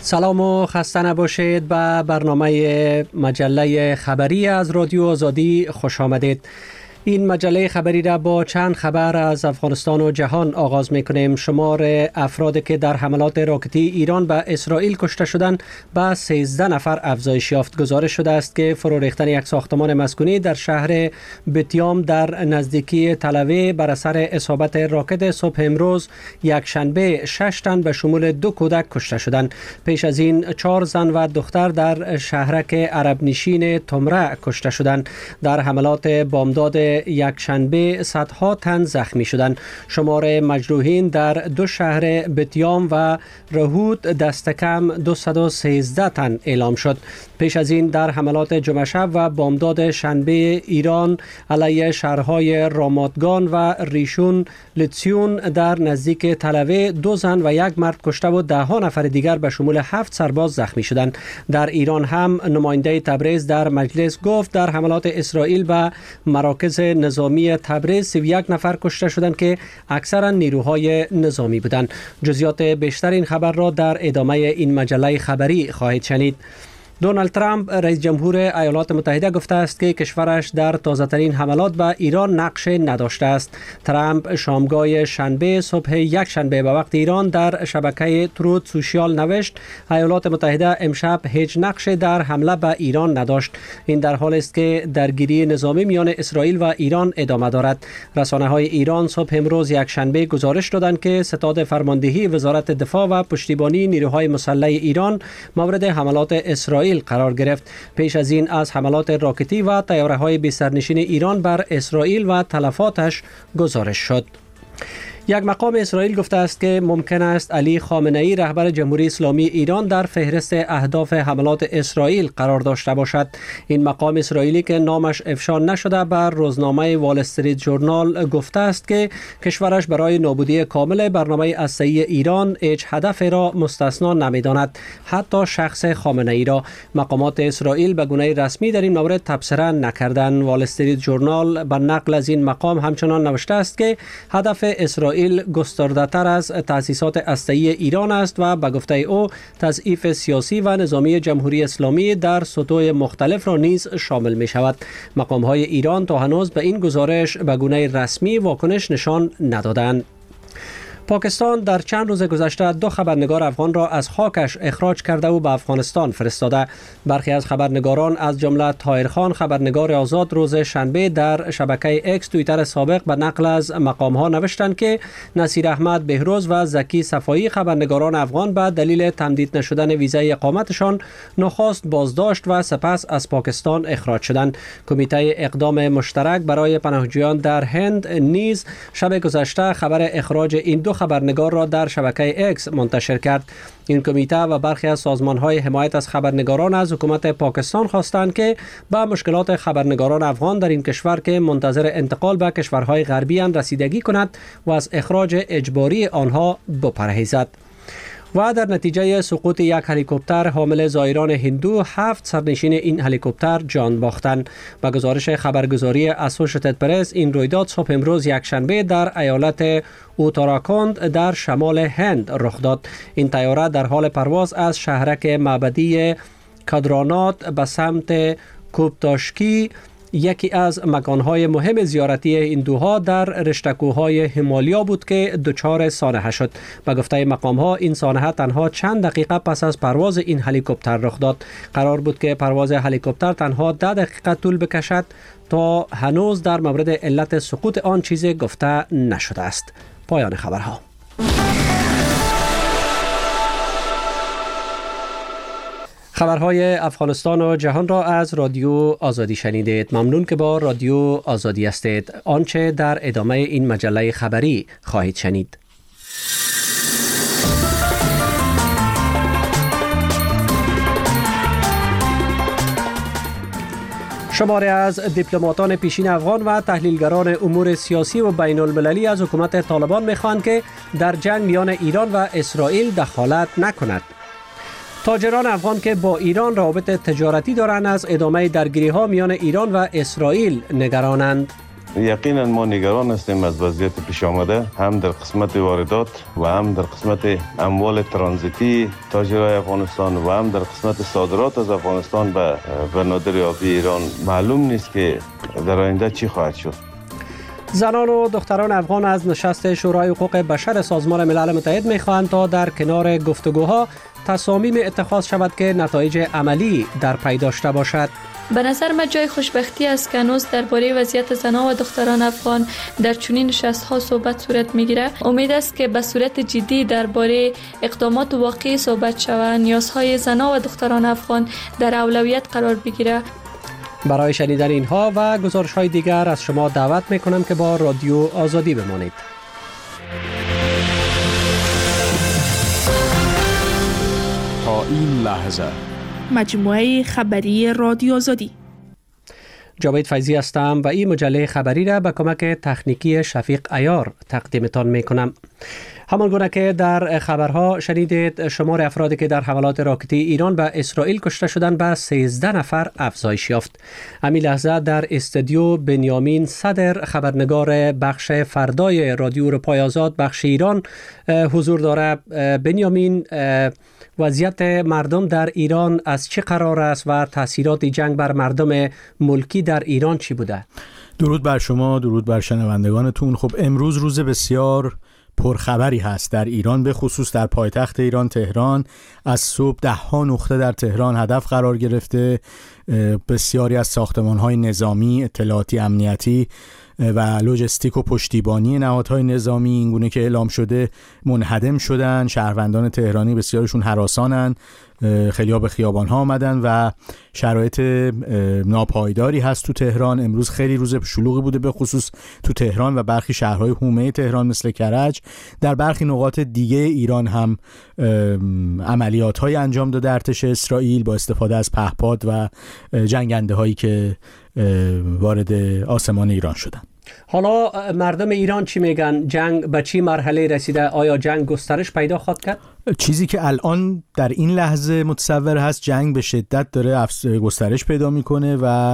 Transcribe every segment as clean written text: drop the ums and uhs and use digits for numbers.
سلام و خسته نباشید. به برنامه مجله خبری از رادیو آزادی خوش آمدید. این مجله خبری را با چند خبر از افغانستان و جهان آغاز می کنیم. شمار افرادی که در حملات راکتی ایران به اسرائیل کشته شدند به 13 نفر افزایش یافت. گزارش شده است که فرو ریختن یک ساختمان مسکونی در شهر بتیام در نزدیکی تل‌اویو بر اثر اصابت راکت صبح امروز یک شنبه 6 تن به شمول 2 کودک کشته شدند. پیش از این 4 زن و دختر در شهرک عرب نشین تمره کشته شدند. در حملات بامداد یک شنبه صدها تن زخمی شدند. شمار مجروحین در 2 شهر بتیام و رهود دست کم 213 تن اعلام شد. پیش از این در حملات جمعه شب و بامداد شنبه ایران علیه شهرهای رامادگان و ریشون لتسیون در نزدیک تل‌اویو 2 زن و 1 مرد کشته و 10 نفر دیگر به شمول 7 سرباز زخمی شدند. در ایران هم نماینده تبریز در مجلس گفت در حملات اسرائیل به مراکز نظامی تبریز 31 نفر کشته شدند که اکثرا نیروهای نظامی بودند. جزئیات بیشتر این خبر را در ادامه این مجله خبری خواهید شنید. دونالد ترامپ رئیس جمهور ایالات متحده گفته است که کشورش در تازه‌ترین حملات به ایران نقش نداشته است. ترامپ شامگاه شنبه صبح یک شنبه به وقت ایران در شبکه تروت سوشیال نوشت ایالات متحده امشب هیچ نقش در حمله به ایران نداشت. این در حالی است که درگیری نظامی میان اسرائیل و ایران ادامه دارد. رسانه‌های ایران صبح امروز یک شنبه گزارش دادند که ستاد فرماندهی وزارت دفاع و پشتیبانی نیروهای مسلح ایران مورد حملات اسرائیل قرار گرفت. پیش از این از حملات راکتی و طیاره‌های بی سرنشین ایران بر اسرائیل و تلفاتش گزارش شد. یک مقام اسرائیل گفته است که ممکن است علی خامنه‌ای رهبر جمهوری اسلامی ایران در فهرست اهداف حملات اسرائیل قرار داشته باشد. این مقام اسرائیلی که نامش افشا نشده بر روزنامه وال استریت ژورنال گفته است که کشورش برای نابودی کامل برنامه هسته‌ای ایران هیچ هدف را مستثنا نمی‌داند، حتی شخص خامنه‌ای را. مقامات اسرائیل به گونه رسمی در این مورد تبصره نکردند. وال استریت ژورنال به نقل از این مقام همچنان نوشته است که هدف اسرائیل گسترده‌تر از تأسیسات هسته‌ای ایران است و به گفته او تضعیف سیاسی و نظامی جمهوری اسلامی در سطوح مختلف را نیز شامل می شود. مقام‌های ایران تا هنوز به این گزارش به گونه رسمی واکنش نشان ندادند. پاکستان در چند روز گذشته 2 خبرنگار افغان را از خاکش اخراج کرده و به افغانستان فرستاده. برخی از خبرنگاران از جمله طاهر خان خبرنگار آزاد روز شنبه در شبکه اکس توییتر سابق به نقل از مقام‌ها نوشتند که نصیر احمد بهروز و زکی صفایی خبرنگاران افغان به دلیل تمدید نشدن ویزای اقامتشان نخست بازداشت و سپس از پاکستان اخراج شدند. کمیته اقدام مشترک برای پناهجویان در هند نیز شب گذشته خبر اخراج این 2 خبرنگار را در شبکه اکس منتشر کرد. این کمیته و برخی از سازمان‌های حمایت از خبرنگاران از حکومت پاکستان خواستند که به مشکلات خبرنگاران افغان در این کشور که منتظر انتقال به کشورهای غربی اند رسیدگی کند و از اخراج اجباری آنها بپرهیزد. و در نتیجه سقوط یک هلیکوپتر حامل زائران هندو 7 سرنشین این هلیکوپتر جان باختند. به گزارش خبرگزاری اسوشییتد پرس این رویداد صبح امروز یک شنبه در ایالت اوتاراکاند در شمال هند رخ داد. این طیاره در حال پرواز از شهرک معبدی کادرانات به سمت کوبتاشکی، یکی از مکانهای مهم زیارتی هندوها در رشته‌کوه‌های همالیا بود که دچار سانحه شد. به گفته مقام‌ها این سانحه تنها چند دقیقه پس از پرواز این هلیکوپتر رخ داد. قرار بود که پرواز هلیکوپتر تنها 10 دقیقه طول بکشد. تا هنوز در مورد علت سقوط آن چیزی گفته نشده است. پایان خبرها. خبرهای افغانستان و جهان را از رادیو آزادی شنیدید. ممنون که با رادیو آزادی هستید. آنچه در ادامه این مجله خبری خواهید شنید. شماری از دیپلماتان پیشین افغان و تحلیلگران امور سیاسی و بین المللی از حکومت طالبان می‌خواهند که در جنگ میان ایران و اسرائیل دخالت نکند. تاجران افغان که با ایران روابط تجارتی دارند از ادامه درگیری‌ها میان ایران و اسرائیل نگرانند. یقینا ما نگران هستیم از وضعیت پیش آمده، هم در قسمت واردات و هم در قسمت اموال ترانزیتی تاجرای افغانستان و هم در قسمت صادرات از افغانستان به بنادر آبی ایران. معلوم نیست که در آینده چی خواهد شد. زنان و دختران افغان از نشست شورای حقوق بشر سازمان ملل متحد می‌خواهند تا در کنار گفتگوها تصامیم اتخاذ شود که نتایج عملی در پی داشته باشد. به نظر من جای خوشبختی است که هنوز درباره وضعیت زنان و دختران افغان در چنین نشست‌ها صحبت صورت می‌گیرد. امید است که به صورت جدی درباره اقدامات واقعی صحبت شود، نیازهای زنان و دختران افغان در اولویت قرار بگیرد. برای شنیدن اینها و گزارش‌های دیگر از شما دعوت می‌کنم که با رادیو آزادی بمانید. تا این لحظه مجموعه خبری رادیو آزادی. جاوید فیضی هستم و این مجله خبری را به کمک تکنیکی شفیق عیار تقدیمتان میکنم. همان گونه که در خبرها شنیدید، شمار افرادی که در حملات راکتی ایران به اسرائیل کشته شدند به 13 نفر افزایش یافت. همین لحظه در استودیو بنیامین صدر، خبرنگار بخش فردای رادیو اروپای آزاد بخش ایران حضور داره. بنیامین، وضعیت مردم در ایران از چه قرار است و تاثیرات جنگ بر مردم ملکی در ایران چی بوده؟ درود بر شما، درود بر شنوندگانتون. خب امروز روز بسیار پرخبری هست در ایران، به خصوص در پایتخت ایران تهران. از صبح 10 نقطه در تهران هدف قرار گرفته. بسیاری از ساختمان‌های نظامی، اطلاعاتی، امنیتی و لوجستیک و پشتیبانی نهادهای نظامی اینگونه که اعلام شده منهدم شدن. شهروندان تهرانی بسیارشون هراسانن، خیلی‌ها به خیابان‌ها آمدن و شرایط ناپایداری هست تو تهران. امروز خیلی روز شلوغی بوده، به خصوص تو تهران و برخی شهرهای حومه تهران مثل کرج. در برخی نقاط دیگه ایران هم عملیات‌های انجام داده ارتش اسرائیل با استفاده از پهپاد و جنگنده‌هایی که وارد آسمان ایران شدن. حالا مردم ایران چی میگن؟ جنگ به چی مرحله رسیده؟ آیا جنگ گسترش پیدا خواهد کرد؟ چیزی که الان در این لحظه متصور هست، جنگ به شدت داره گسترش پیدا میکنه و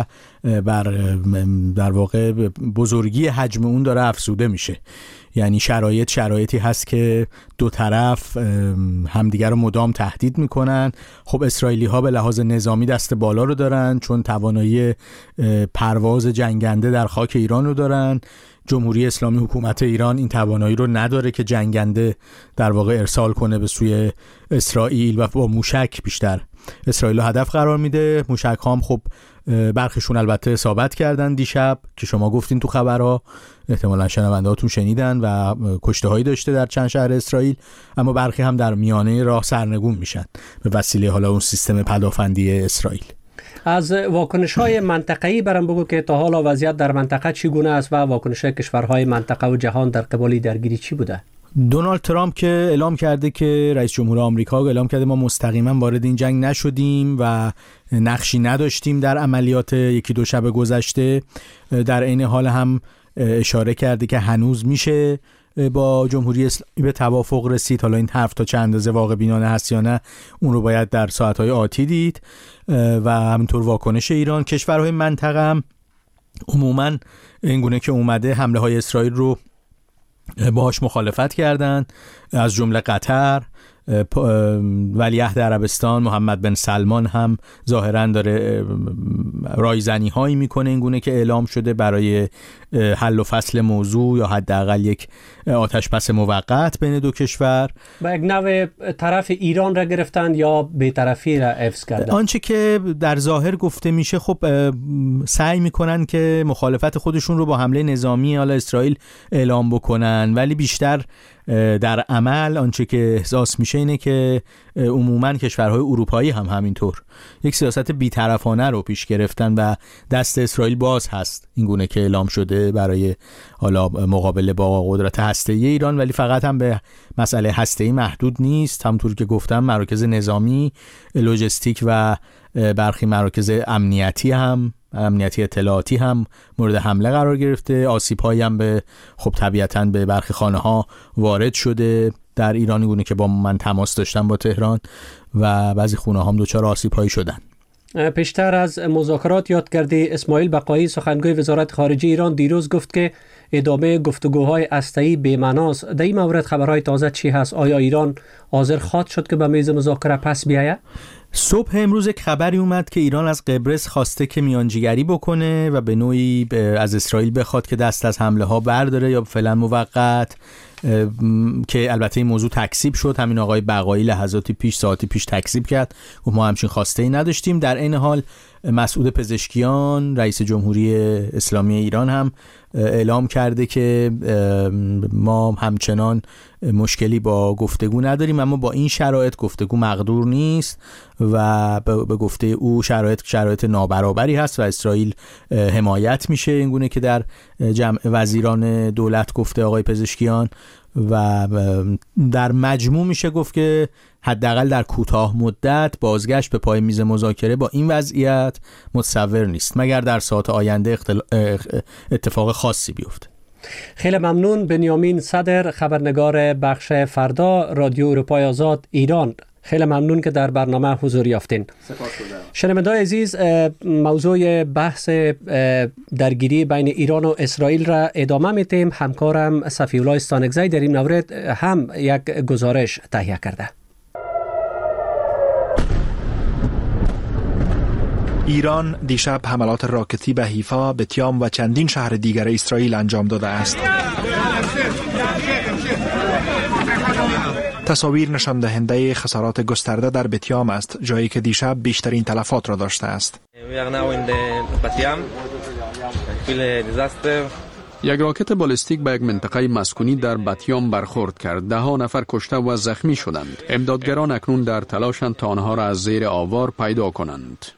در واقع بزرگی حجم اون داره افزوده میشه. یعنی شرایطی هست که دو طرف همدیگر رو مدام تهدید میکنن. خب اسرائیلی ها به لحاظ نظامی دست بالا رو دارن، چون توانایی پرواز جنگنده در خاک ایران رو دارن. جمهوری اسلامی، حکومت ایران این توانایی رو نداره که جنگنده در واقع ارسال کنه به سوی اسرائیل و با موشک بیشتر اسرائیل رو هدف قرار میده. موشک هم خب برخیشون البته اصابت کردن دیشب که شما گفتین تو خبرها، احتمالاً شنوندهاتون شنیدن و کشته هایی داشته در چند شهر اسرائیل، اما برخی هم در میانه راه سرنگون میشن به وسیله حالا اون سیستم پدافندی اسرائیل. از واکنش‌های منطقه‌ای برام بگو که تا حالا وضعیت در منطقه چگونه است و واکنش‌های کشورهای منطقه و جهان در قبال درگیری چی بوده؟ دونالد ترامپ که اعلام کرده، که رئیس جمهور آمریکا اعلام کرده ما مستقیما وارد این جنگ نشدیم و نقشی نداشتیم در عملیات یکی دو شب گذشته. در عین حال هم اشاره کرده که هنوز میشه با جمهوری اسلامی به توافق رسید. حالا این حرف تا چند اندازه واقع بینانه هست یا نه، اون رو باید در ساعت‌های آتی دید. و همینطور واکنش ایران. کشورهای منطقه هم عموماً اینگونه که اومده حمله های اسرائیل رو باهاش مخالفت کردن، از جمله قطر. ولیعهد عربستان محمد بن سلمان هم ظاهراً داره رایزنی هایی میکنه اینگونه که اعلام شده برای حل و فصل موضوع یا حداقل یک آتش بس موقت بین دو کشور. با یک نوع طرف ایران را گرفتن یا بی‌طرفی را حفظ کردن؟ آنچه که در ظاهر گفته میشه، خب سعی میکنن که مخالفت خودشون رو با حمله نظامی حالا اسرائیل اعلام بکنن، ولی بیشتر در عمل آنچه که احساس میشه اینه که عموماً کشورهای اروپایی هم همینطور یک سیاست بی‌طرفانه رو پیش گرفتن و دست اسرائیل باز هست اینگونه که اعلام شده برای حالا مقابله با قدرت هسته‌ای ایران. ولی فقط هم به مسئله هسته‌ای محدود نیست، همونطور که گفتم مراکز نظامی، لوجستیک و برخی مراکز امنیتی اطلاعاتی هم مورد حمله قرار گرفته. آسیب‌هایی هم به خب طبیعتاً به برخی خانه‌ها وارد شده در ایران، گونه که با من تماس داشتم با تهران، و بعضی خونه‌ها هم دچار آسیب‌هایی شدن. پیشتر از مذاکرات یادگردی اسماعیل بقایی سخنگوی وزارت خارجه ایران دیروز گفت که ادامه گفتگوهای هسته‌ای بی‌معناست. در این مورد خبرهای تازه چی هست؟ آیا ایران حاضر خواهد شد که به میز مذاکره پس بیاید؟ صبح امروز یک خبری اومد که ایران از قبرس خواسته که میانجیگری بکنه و به نوعی از اسرائیل بخواد که دست از حمله ها برداره یا فعلا موقت، که البته این موضوع تکذیب شد. همین آقای بقایی لحظاتی پیش، ساعتی پیش تکذیب کرد و ما همچین خواسته ای نداشتیم. در این حال مسعود پزشکیان رئیس جمهوری اسلامی ایران هم اعلام کرده که ما همچنان مشکلی با گفتگو نداریم، اما با این شرایط گفتگو مقدور نیست و به گفته او شرایط نابرابری هست و اسرائیل حمایت میشه، اینگونه که در جمع وزیران دولت گفته آقای پزشکیان. و در مجموع میشه گفت که حداقل در کوتاه مدت بازگشت به پای میز مذاکره با این وضعیت متصور نیست، مگر در ساعات آینده اتفاق خاصی بیفته. خیلی ممنون. بنیامین صدر، خبرنگار بخش فردا رادیو اروپای آزاد ایران. خیلی ممنون که در برنامه حضور یافتین. شنوندگان عزیز، موضوع بحث درگیری بین ایران و اسرائیل را ادامه میتیم. همکارم صفی‌الله استانکزی در این مورد هم یک گزارش تهیه کرده. ایران دیشب حملات راکتی به حیفا، بتیام و چندین شهر دیگر اسرائیل انجام داده است. تصاویر نشان دهنده خسارات گسترده در بتیام است، جایی که دیشب بیشترین تلفات را داشته است. یک راکت بالستیک به یک منطقه مسکونی در بتیام برخورد کرد. 10 نفر کشته و زخمی شدند. امدادگران اکنون در تلاشند تا آنها را از زیر آوار پیدا کنند.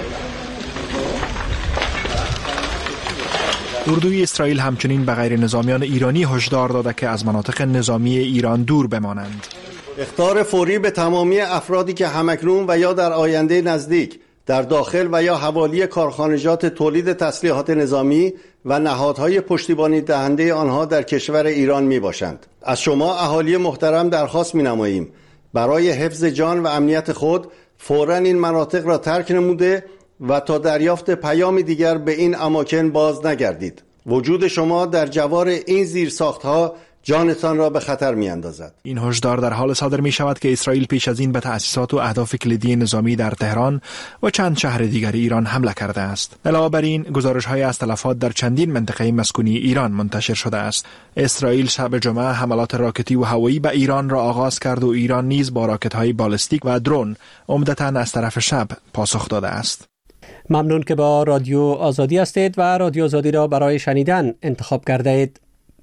اردوی اسرائیل همچنین به غیر نظامیان ایرانی هشدار داده که از مناطق نظامی ایران دور بمانند. اخطار فوری به تمامی افرادی که همکنون و یا در آینده نزدیک در داخل و یا حوالی کارخانجات تولید تسلیحات نظامی و نهادهای پشتیبانی دهنده آنها در کشور ایران می باشند. از شما اهالی محترم درخواست می نماییم برای حفظ جان و امنیت خود فوراً این مناطق را ترک نموده و تا دریافت پیام دیگر به این اماکن باز نگردید. وجود شما در جوار این زیرساختها جانتان را به خطر می اندازد. این هشدار در حال صادر می شود که اسرائیل پیش از این به تأسیسات و اهداف کلیدی نظامی در تهران و چند شهر دیگر ایران حمله کرده است. علاوه بر این گزارش های از تلفات در چندین منطقه مسکونی ایران منتشر شده است. اسرائیل شب جمعه حملات راکتی و هوایی به ایران را آغاز کرد و ایران نیز با راکت های بالستیک و درون عمدتاً از طرف شب پاسخ داده است. ممنون که با رادیو آزادی هستید و رادیو آزادی را برای شنیدن انتخاب کرده اید.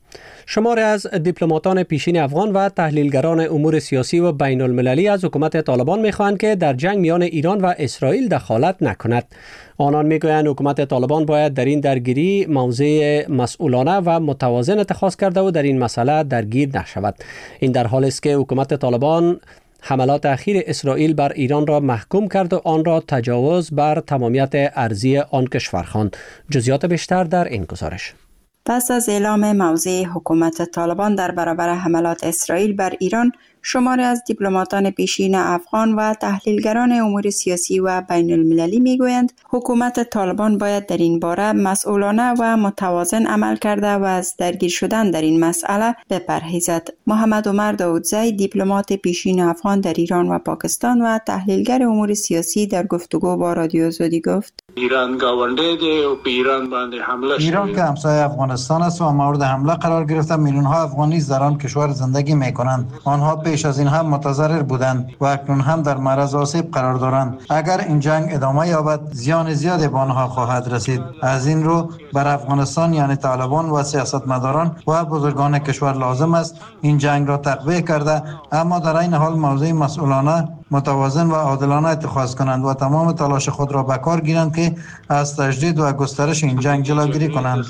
شماری از دیپلماتان پیشین افغان و تحلیلگران امور سیاسی و بین المللی از حکومت طالبان می‌خواهند که در جنگ میان ایران و اسرائیل دخالت نکند. آنان میگویند حکومت طالبان باید در این درگیری موضع مسئولانه و متوازن اتخاذ کرده و در این مسئله درگیر نشود. این در حالی است که حکومت طالبان حملات اخیر اسرائیل بر ایران را محکوم کرد و آن را تجاوز بر تمامیت ارضی آن کشور خواند. جزئیات بیشتر در این گزارش. پس از اعلام موضع حکومت طالبان در برابر حملات اسرائیل بر ایران، شماری از دیپلماتان پیشین افغان و تحلیلگران امور سیاسی و بین المللی میگویند حکومت طالبان باید در این باره مسئولانه و متوازن عمل کرده و از درگیر شدن در این مسئله بپرهیزد. محمد عمر داودزی، دیپلمات پیشین افغان در ایران و پاکستان و تحلیلگر امور سیاسی، در گفتگو با رادیو آزادی گفت: ایران گاونده ده و به ایران باندې حمله شده. ایران که همسایه افغانستان است و مورد حمله قرار گرفته، میلیون ها افغانی در آن کشور زندگی میکنند. آنها پیش از این هم متضرر بودند و اکنون هم در معرض آسیب قرار دارند. اگر این جنگ ادامه یابد، زیان زیادی به آنها خواهد رسید. از این رو بر افغانستان یعنی طالبان و سیاستمداران و بزرگان کشور لازم است این جنگ را تقویه کرده، اما در این حال موضع مسئولانه، متوازن و عادلانه اتخاذ کنند و تمام تلاش خود را به کار گیرند که از تجدید و گسترش این جنگ جلوگیری کنند.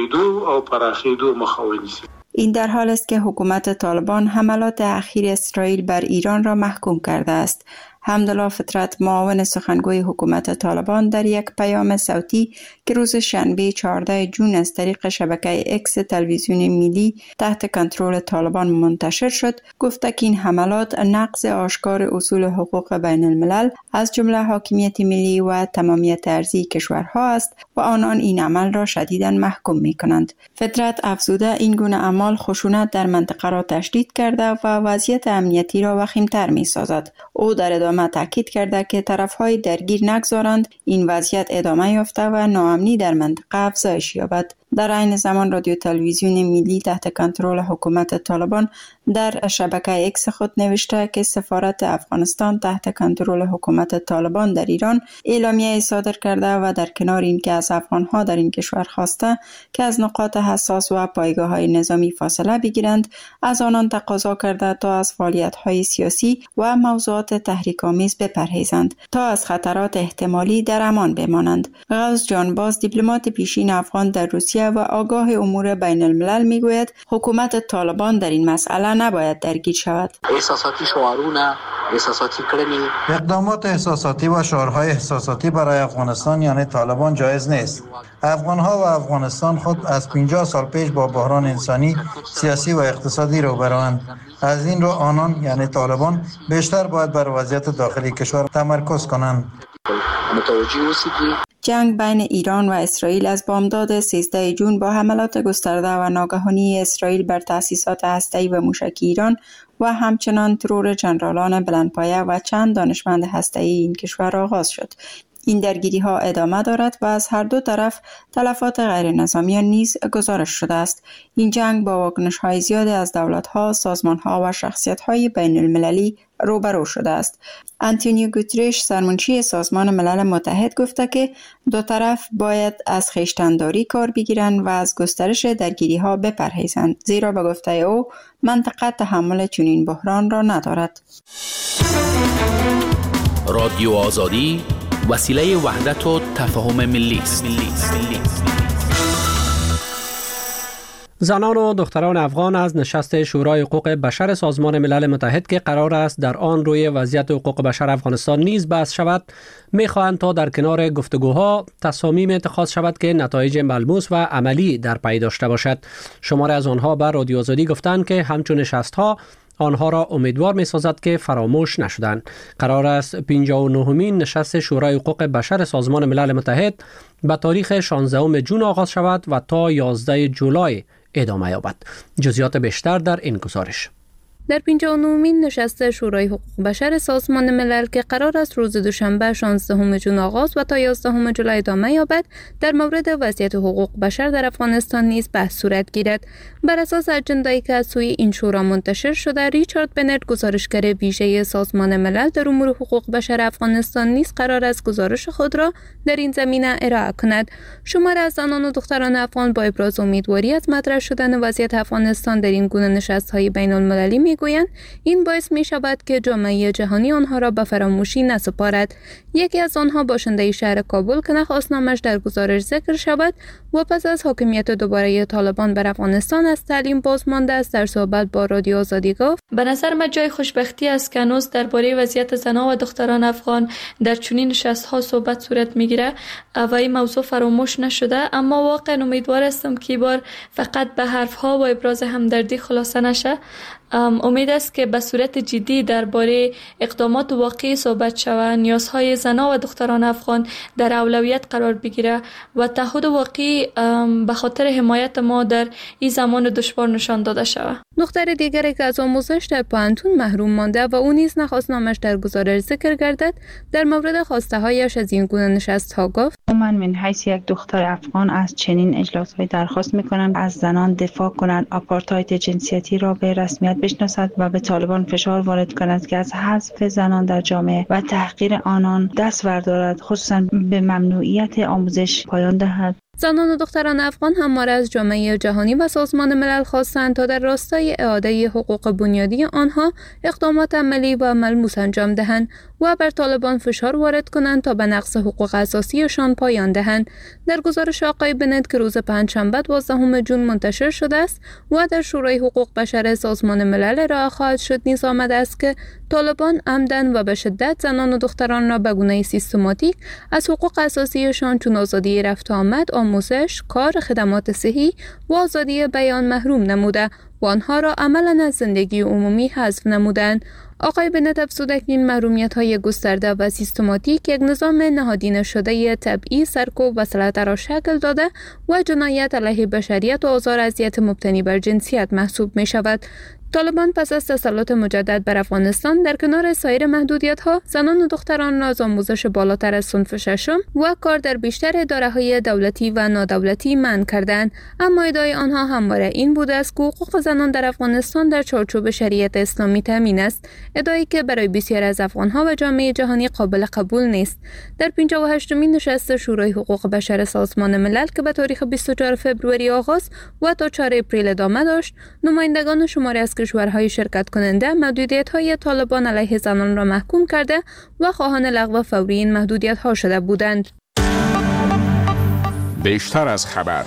این در حال است که حکومت طالبان حملات اخیر اسرائیل بر ایران را محکوم کرده است. حمدالله فطرت، معاون سخنگوی حکومت طالبان، در یک پیام صوتی که روز شنبه 14 جون از طریق شبکه اکس تلویزیون ملی تحت کنترل طالبان منتشر شد، گفت که این حملات نقض آشکار اصول حقوق بین الملل از جمله حاکمیت ملی و تمامیت ارضی کشورها است و آنان این عمل را شدیداً محکوم می‌کنند. فطرت افزوده این گونه اعمال خشونت در منطقه را تشدید کرده و وضعیت امنیتی را وخیم‌تر می‌سازد. او در ادامه تاکید کرده که طرف‌های درگیر نگذارند این وضعیت ادامه یافته و ناامنی در منطقه افزایش یابد. در عین زمان رادیو تلویزیون ملی تحت کنترل حکومت طالبان در شبکه اکس خود نوشته که سفارت افغانستان تحت کنترل حکومت طالبان در ایران اعلامیه صادر کرده و در کنار اینکه از افغانها در این کشور خواسته که از نقاط حساس و پایگاه‌های نظامی فاصله بگیرند، از آنان تقاضا کرده تا از فعالیت‌های سیاسی و موضوعات تحریک‌آمیز بپرهیزند تا از خطرات احتمالی در امان بمانند. غوث جانباز، دیپلمات پیشین افغان در روسیه و آگاه امور بین الملل میگوید حکومت طالبان در این مسئله نباید درگیر شود. احساساتی شعارونه، احساساتی کړنې، اقدامات احساساتی و شعارهای احساساتی برای افغانستان یعنی طالبان جایز نیست. افغانها و افغانستان خود از 50 سال پیش با بحران انسانی، سیاسی و اقتصادی روبروند. از این رو آنان یعنی طالبان بیشتر باید بر وضعیت داخلی کشور تمرکز کنند. جنگ بین ایران و اسرائیل از بامداد 13 جون با حملات گسترده و ناگهانی اسرائیل بر تأسیسات هسته‌ای و موشکی ایران و همچنان ترور جنرالان بلندپایه و چند دانشمند هسته‌ای این کشور آغاز شد. این درگیری ها ادامه دارد و از هر دو طرف تلفات غیر نظامیان نیز گزارش شده است. این جنگ با واکنش های زیادی از دولت ها، سازمان ها و شخصیت های بین المللی روبرو شده است. آنتونیو گوتریش، سرمنشی سازمان ملل متحد، گفته که دو طرف باید از خویشتن‌داری کار بگیرند و از گسترش درگیری ها بپرهیزند، زیرا به گفته او منطقه تحمل چنین بحران را ندارد. رادیو آزادی وسیله وحدت و تفاهم ملی است. زنان و دختران افغان از نشست شورای حقوق بشر سازمان ملل متحد که قرار است در آن روی وضعیت حقوق بشر افغانستان نیز بحث شود، می‌خواهند تا در کنار گفتگوها تصامیم اتخاذ شود که نتایج ملموس و عملی در پی داشته باشد. شماری از آنها به رادیو آزادی گفتند که همچون نشست‌ها آنها را امیدوار می‌سازد که فراموش نشدند. قرار است 59مین نشست شورای حقوق بشر سازمان ملل متحد به تاریخ 16 جون آغاز شود و تا 11 جولای ادامه یابد. جزئیات بیشتر در این گزارش. در 59مین نشست شورای حقوق بشر سازمان ملل که قرار است روز دوشنبه 16 جون آغاز و تا 11 جولای ادامه یابد، در مورد وضعیت حقوق بشر در افغانستان نیز بحث صورت گیرد. بر اساس اجنده‌ای که از سوی این شورا منتشر شده، ریچارد بنت، گزارشگر ویژه سازمان ملل در امور حقوق بشر افغانستان نیز قرار است گزارش خود را در این زمینه ارائه کند. شماری از زنان و دختران افغان با ابراز امیدواری از مطرح شدن وضعیت افغانستان در این گونه نشست‌های بین‌المللی میگویند این باعث می شود که جامعه جهانی آنها را به فراموشی نسپارد. یکی از آنها باشنده شهر کابل که نخواست نامش در گزارش ذکر شود و پس از حاکمیت دوباره طالبان بر افغانستان از تعلیم باز مانده است، در صحبت با رادیو آزادی گفت: به نظر من جای خوشبختی است که هنوز درباره وضعیت زنان و دختران افغان در چنین نشست‌ها صحبت صورت میگیره و این موضوع فراموش نشده، اما واقعا امیدوار هستم که بار فقط به حرف‌ها و ابراز همدردی خلاصه نشه. امید است که به صورت جدی درباره اقدامات واقعی صحبت شود، نیازهای زنان و دختران افغان در اولویت قرار بگیره و تعهد واقعی به خاطر حمایت ما در این زمان دشوار نشان داده شود. دختر دیگری که از آموزش در پانتون محروم مانده و او نیز نخواست نامش در گزارش ذکر گردد، در مورد خواسته هایش از این گونه نشست‌ها گفت: من من حیث یک دختر افغان از چنین اجلاس‌های درخواست می‌کنم از زنان دفاع کنند، آپارتاید جنسیتی را به رسمیت بشناسد و به طالبان فشار وارد کند که از حذف زنان در جامعه و تحقیر آنان دست بردارد، خصوصا به ممنوعیت آموزش پایان دهد. زنان و دختران افغان همواره از جامعه جهانی و سازمان ملل خواستند تا در راستای اعاده حقوق بنیادی آنها اقدامات عملی و ملموس انجام دهند و بر طالبان فشار وارد کنند تا به نقض حقوق اساسیشان پایان دهند. در گزارش آقای بنت که روز پنجشنبه 12 جون منتشر شده است و در شورای حقوق بشر سازمان ملل ارائه خواهد شد، نیز آمده است که طالبان عمدن و به شدت زنان و دختران را به گونه سیستماتیک از حقوق اساسیشان چون آزادی رفت و آمد، آموزش، کار، خدمات صحی و آزادی بیان محروم نموده و آنها را عملاً از زندگی عمومی حذف نمودند. آقای بنت افزود که این محرومیت‌های گسترده و سیستماتیک یک نظام نهادینه شده طبعی، سرکوب و سلطه را شکل داده و جنایت علیه بشریت و آزار اذیت مبتنی بر جنسیت محسوب می‌شود. طالبان پس از تسلط مجدد بر افغانستان در کنار سایر محدودیت‌ها، زنان و دختران را از آموزش بالاتر از صنف ششم و کار در بیشتر اداره‌های دولتی و نادولتی منع کردند. اما ادعای آنها همواره این بوده است که حقوق زنان در افغانستان در چارچوب شریعت اسلامی تامین است، ادعایی که برای بسیاری از افغان‌ها و جامعه جهانی قابل قبول نیست. در 58مین نشست شورای حقوق بشر سازمان ملل که به تاریخ 24 فوریه آغاز و تا 4 اپریل ادامه داشت، نمایندگان شماری از کشورهای شرکت کننده محدودیت‌های طالبان علیه زنان را محکوم کرده و خواهان لغو فوری این محدودیت‌ها شده بودند. بیشتر از خبر.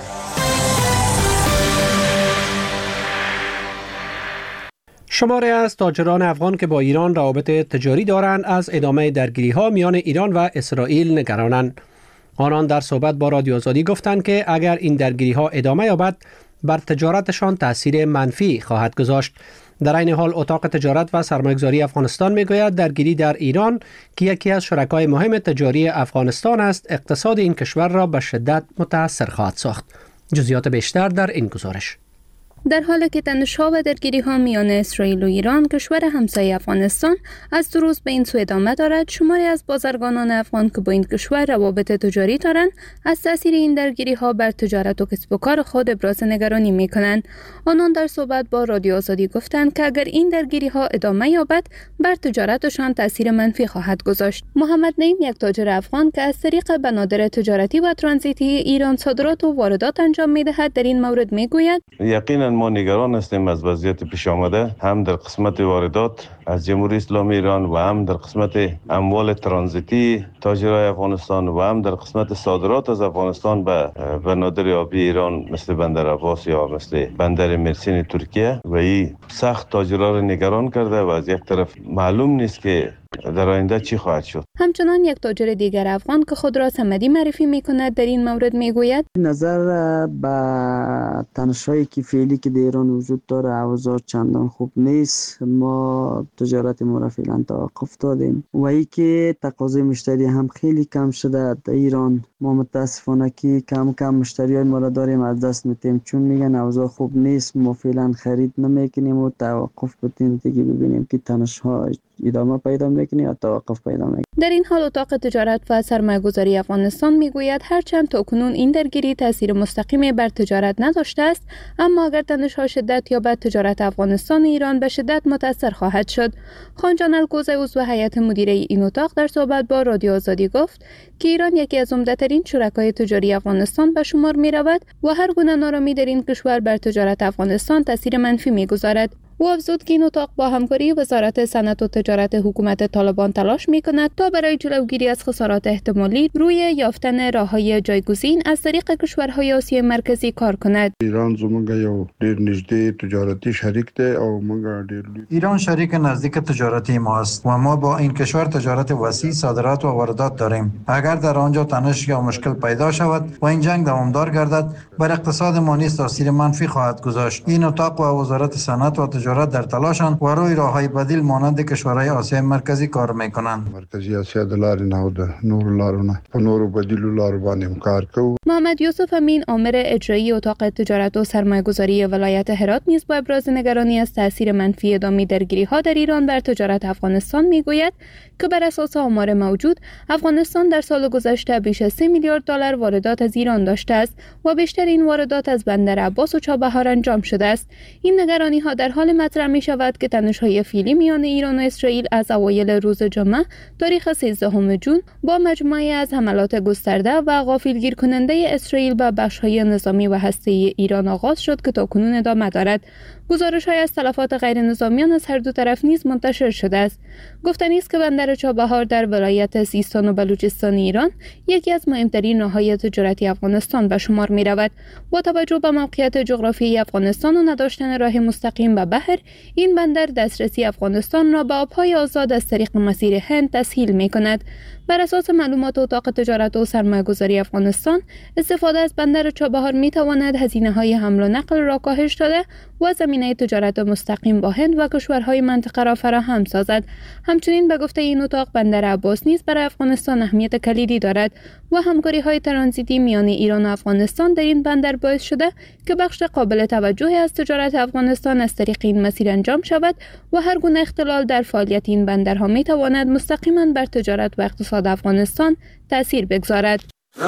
شماری از تاجران افغان که با ایران روابط تجاری دارند از ادامه درگیری‌ها میان ایران و اسرائیل نگرانند. آنان در صحبت با رادیو آزادی گفتند که اگر این درگیری‌ها ادامه یابد بر تجارتشان تأثیر منفی خواهد گذاشت. در این حال اتاق تجارت و سرمایه‌گذاری افغانستان میگوید درگیری در ایران که یکی از شرکای مهم تجاری افغانستان است، اقتصاد این کشور را به شدت متاثر خواهد ساخت. جزئیات بیشتر در این گزارش. در حالی که تنش‌ها و درگیری‌ها میان اسرائیل و ایران، کشور همسایه افغانستان، از دو روز به این سو ادامه دارد، شماری از بازرگانان افغان که با این کشور روابط تجاری دارند، از تأثیر این درگیری‌ها بر تجارت و کسب و کار خود ابراز نگرانی می‌کنند. آنان در صحبت با رادیو آزادی گفتند که اگر این درگیری‌ها ادامه یابد، بر تجارتشان تأثیر منفی خواهد گذاشت. محمد نعیم، یک تاجر افغان که از طریق بنادر تجارتی و ترانزیتی ایران صادرات و واردات انجام می‌دهد، در این مورد می‌گوید: یقینا ما نگران هستیم از وضعیت پیش آمده، هم در قسمت واردات از جمهوری اسلامی ایران و هم در قسمت اموال ترانزیتی تاجرای افغانستان و هم در قسمت صادرات از افغانستان به بنادر آبی ایران مثل بندر عباس یا مثل بندر مرسین ترکیه و این سخت تاجرها را نگران کرده و از یک طرف معلوم نیست که در آینده چی خواهد شد. همچنان یک تاجر دیگر افغان که خود را صمدی معرفی می‌کند در این مورد میگوید: نظر به تنش‌هایی که فعلی که در ایران وجود داره اوضاع چندان خوب نیست. ما تجارت ما را فعلا توقف دادیم و ای که تقاضای مشتری هم خیلی کم شده در ایران. ما متاسفانه که کم مشتریای ما را داریم از دست میدیم، چون میگن اوضاع خوب نیست. ما فعلا خرید نمیکنیم و توقف بدیم دیگه، ببینیم که تنش‌ها ادامه پیدا میکنه یا توقف پیدا میکنه. در این حال اتاق تجارت و سرمایه‌گذاری افغانستان میگوید هرچند تاکنون این درگیری تاثیر مستقیمی بر تجارت نداشته است، اما اگر تنش‌ها شدت یابد، تجارت افغانستان و ایران به شدت متاثر خواهد شد. خانجان الگوزه، عضو هیئت مدیره این اتاق، در صحبت با رادیو آزادی گفت که ایران یکی از عمده‌ترین شرکای تجاری افغانستان به شمار می‌رود و هر گونه نارامی در این کشور بر تجارت افغانستان تاثیر منفی می‌گذارد. او افزود که این اتاق با همکاری وزارت صنعت و تجارت حکومت طالبان تلاش می‌کند تا برای جلوگیری از خسارات احتمالی روی یافتن راه‌های جایگزین از طریق کشورهای آسیای مرکزی کار کند. ایران زموږ یو ډېر نږدې تجارتي شریک دی او موږ ډېر ایران شریک نزدیک تجارتی ما است و ما با این کشور تجارت وسیع، صادرات و واردات داریم. اگر در آنجا تنش یا مشکل پیدا شود و این جنگ دوامدار گردد، بر اقتصاد ما نیز تاثیر منفی خواهد گذاشت. این اتاق و وزارت صنعت و تجارت در تلاشند و روی راه‌های بدیل مانند کشورهای آسیای مرکزی کار می‌کنند. مرکزی آسیا د لارې نه د نور لارونه په نورو بدیلو لارو باندې کار کوي. محمد یوسف امین، آمر اجرایی اتاق تجارت و سرمایه‌گذاری ولایت هرات، نیز با ابراز نگرانی از تاثیر منفی ادامه درگیری‌ها در ایران بر تجارت افغانستان میگوید که بر اساس آمار موجود، افغانستان در سال گذشته بیش از 3 میلیارد دلار واردات از ایران داشته است و بیشتر این واردات از بندر عباس و چابهار انجام شده است. این نگرانی‌ها در حال مطرح می شود که تنش‌های فعلی میان ایران و اسرائیل از اوایل روز جمعه تاریخ 13 جون با مجموعه از حملات گسترده و غافلگیر کننده اسرائیل به بخش‌های نظامی و هسته‌ای ایران آغاز شد که تاکنون ادامه دارد. گزارش‌های از تلفات غیر نظامیان از هر دو طرف نیز منتشر شده است. گفتنی است که بندر چابهار در ولایت سیستان و بلوچستان ایران یکی از مهمترین راه‌های تجارتی افغانستان به شمار می‌رود. با توجه به موقعیت جغرافیایی افغانستان و نداشتن راه مستقیم به بحر، این بندر دسترسی افغانستان را به آب‌های آزاد از طریق مسیر هند تسهیل می‌کند. بر اساس معلومات اتاق تجارت و سرمایه‌گذاری افغانستان، استفاده از بندر چابهار می‌تواند هزینه‌های حمل و نقل را کاهش داده و زمینه تجارت مستقیم با هند و کشورهای منطقه را فراهم سازد. همچنین به گفته این اتاق، بندر عباس نیز برای افغانستان اهمیت کلیدی دارد و همکاری‌های ترانزیتی میان ایران و افغانستان در این بندر باعث شده که بخش قابل توجهی از تجارت افغانستان از طریق این مسیر انجام شود و هر گونه اختلال در فعالیت این بندرها می‌تواند مستقیما بر تجارت و اقتصاد افغانستان تأثیر بگذارد.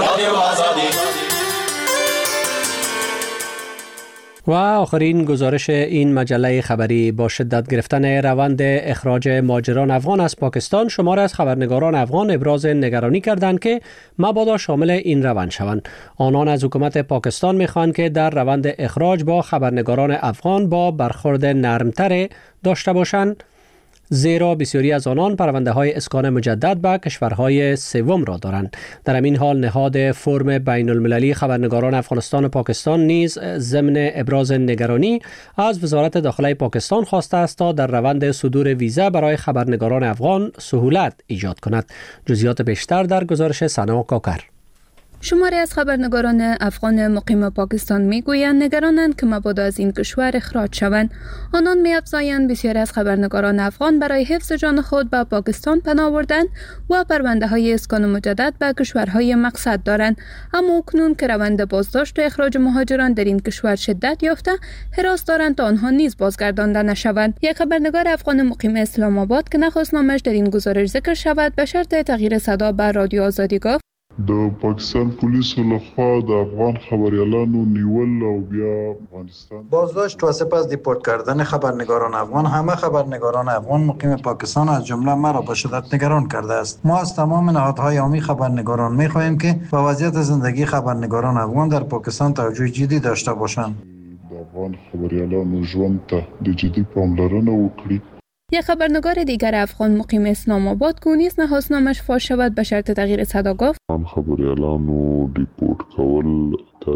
و آخرین گزارش این مجله خبری: با شدت گرفتن روند اخراج مهاجران افغان از پاکستان، شماری از خبرنگاران افغان ابراز نگرانی کردند که مبادا شامل این روند شوند. آنان از حکومت پاکستان می‌خواهند که در روند اخراج با خبرنگاران افغان با برخورد نرمتر داشته باشند، زیرا بسیاری از آنان پرونده‌های اسکان مجدد به کشورهای سوم را دارند. در همین حال نهاد فرم بین المللی خبرنگاران افغانستان و پاکستان نیز ضمن ابراز نگرانی از وزارت داخله پاکستان خواسته است تا در روند صدور ویزا برای خبرنگاران افغان سهولت ایجاد کند. جزئیات بیشتر در گزارش سنا کاکر. شماری از خبرنگاران افغان مقیم پاکستان میگویند نگرانند که مبادا از این کشور اخراج شوند. آنان می‌افزایند بسیاری از خبرنگاران افغان برای حفظ جان خود به پاکستان پناه بردند و پرونده‌های اسکان مجدد به کشورهای مقصد دارند، اما اکنون که روند بازداشت و اخراج مهاجران در این کشور شدت یافته، حراس دارند تا آنها نیز بازگردانده نشوند. یک خبرنگار افغان مقیم اسلام آباد که نخواست نامش در این گزارش ذکر شود، به شرط تغییر صدا به رادیو آزادی گفت: د پاکستان پولیسو لخوا د افغان خبریالانو نیول او بیا افغانستان بازداشت و سپس دیپورت کردن خبرنگاران افغان همه خبرنگاران افغان مقیم پاکستان از جمله مرا به شدت نگران کرده است. ما از تمام نهادهای عامی خبرنگاران می‌خواهیم که به وضعیت زندگی خبرنگاران افغان در پاکستان توجه جدی داشته باشند. د افغان خبریالانو ژوند ته د جدي پاملرنه وکړي. یک خبرنگار دیگر افغان مقیم اسلام آباد که نیز نخواست نامش فاش شود به شرط تغییر صدا گفت: خبریالانو دیپورت کول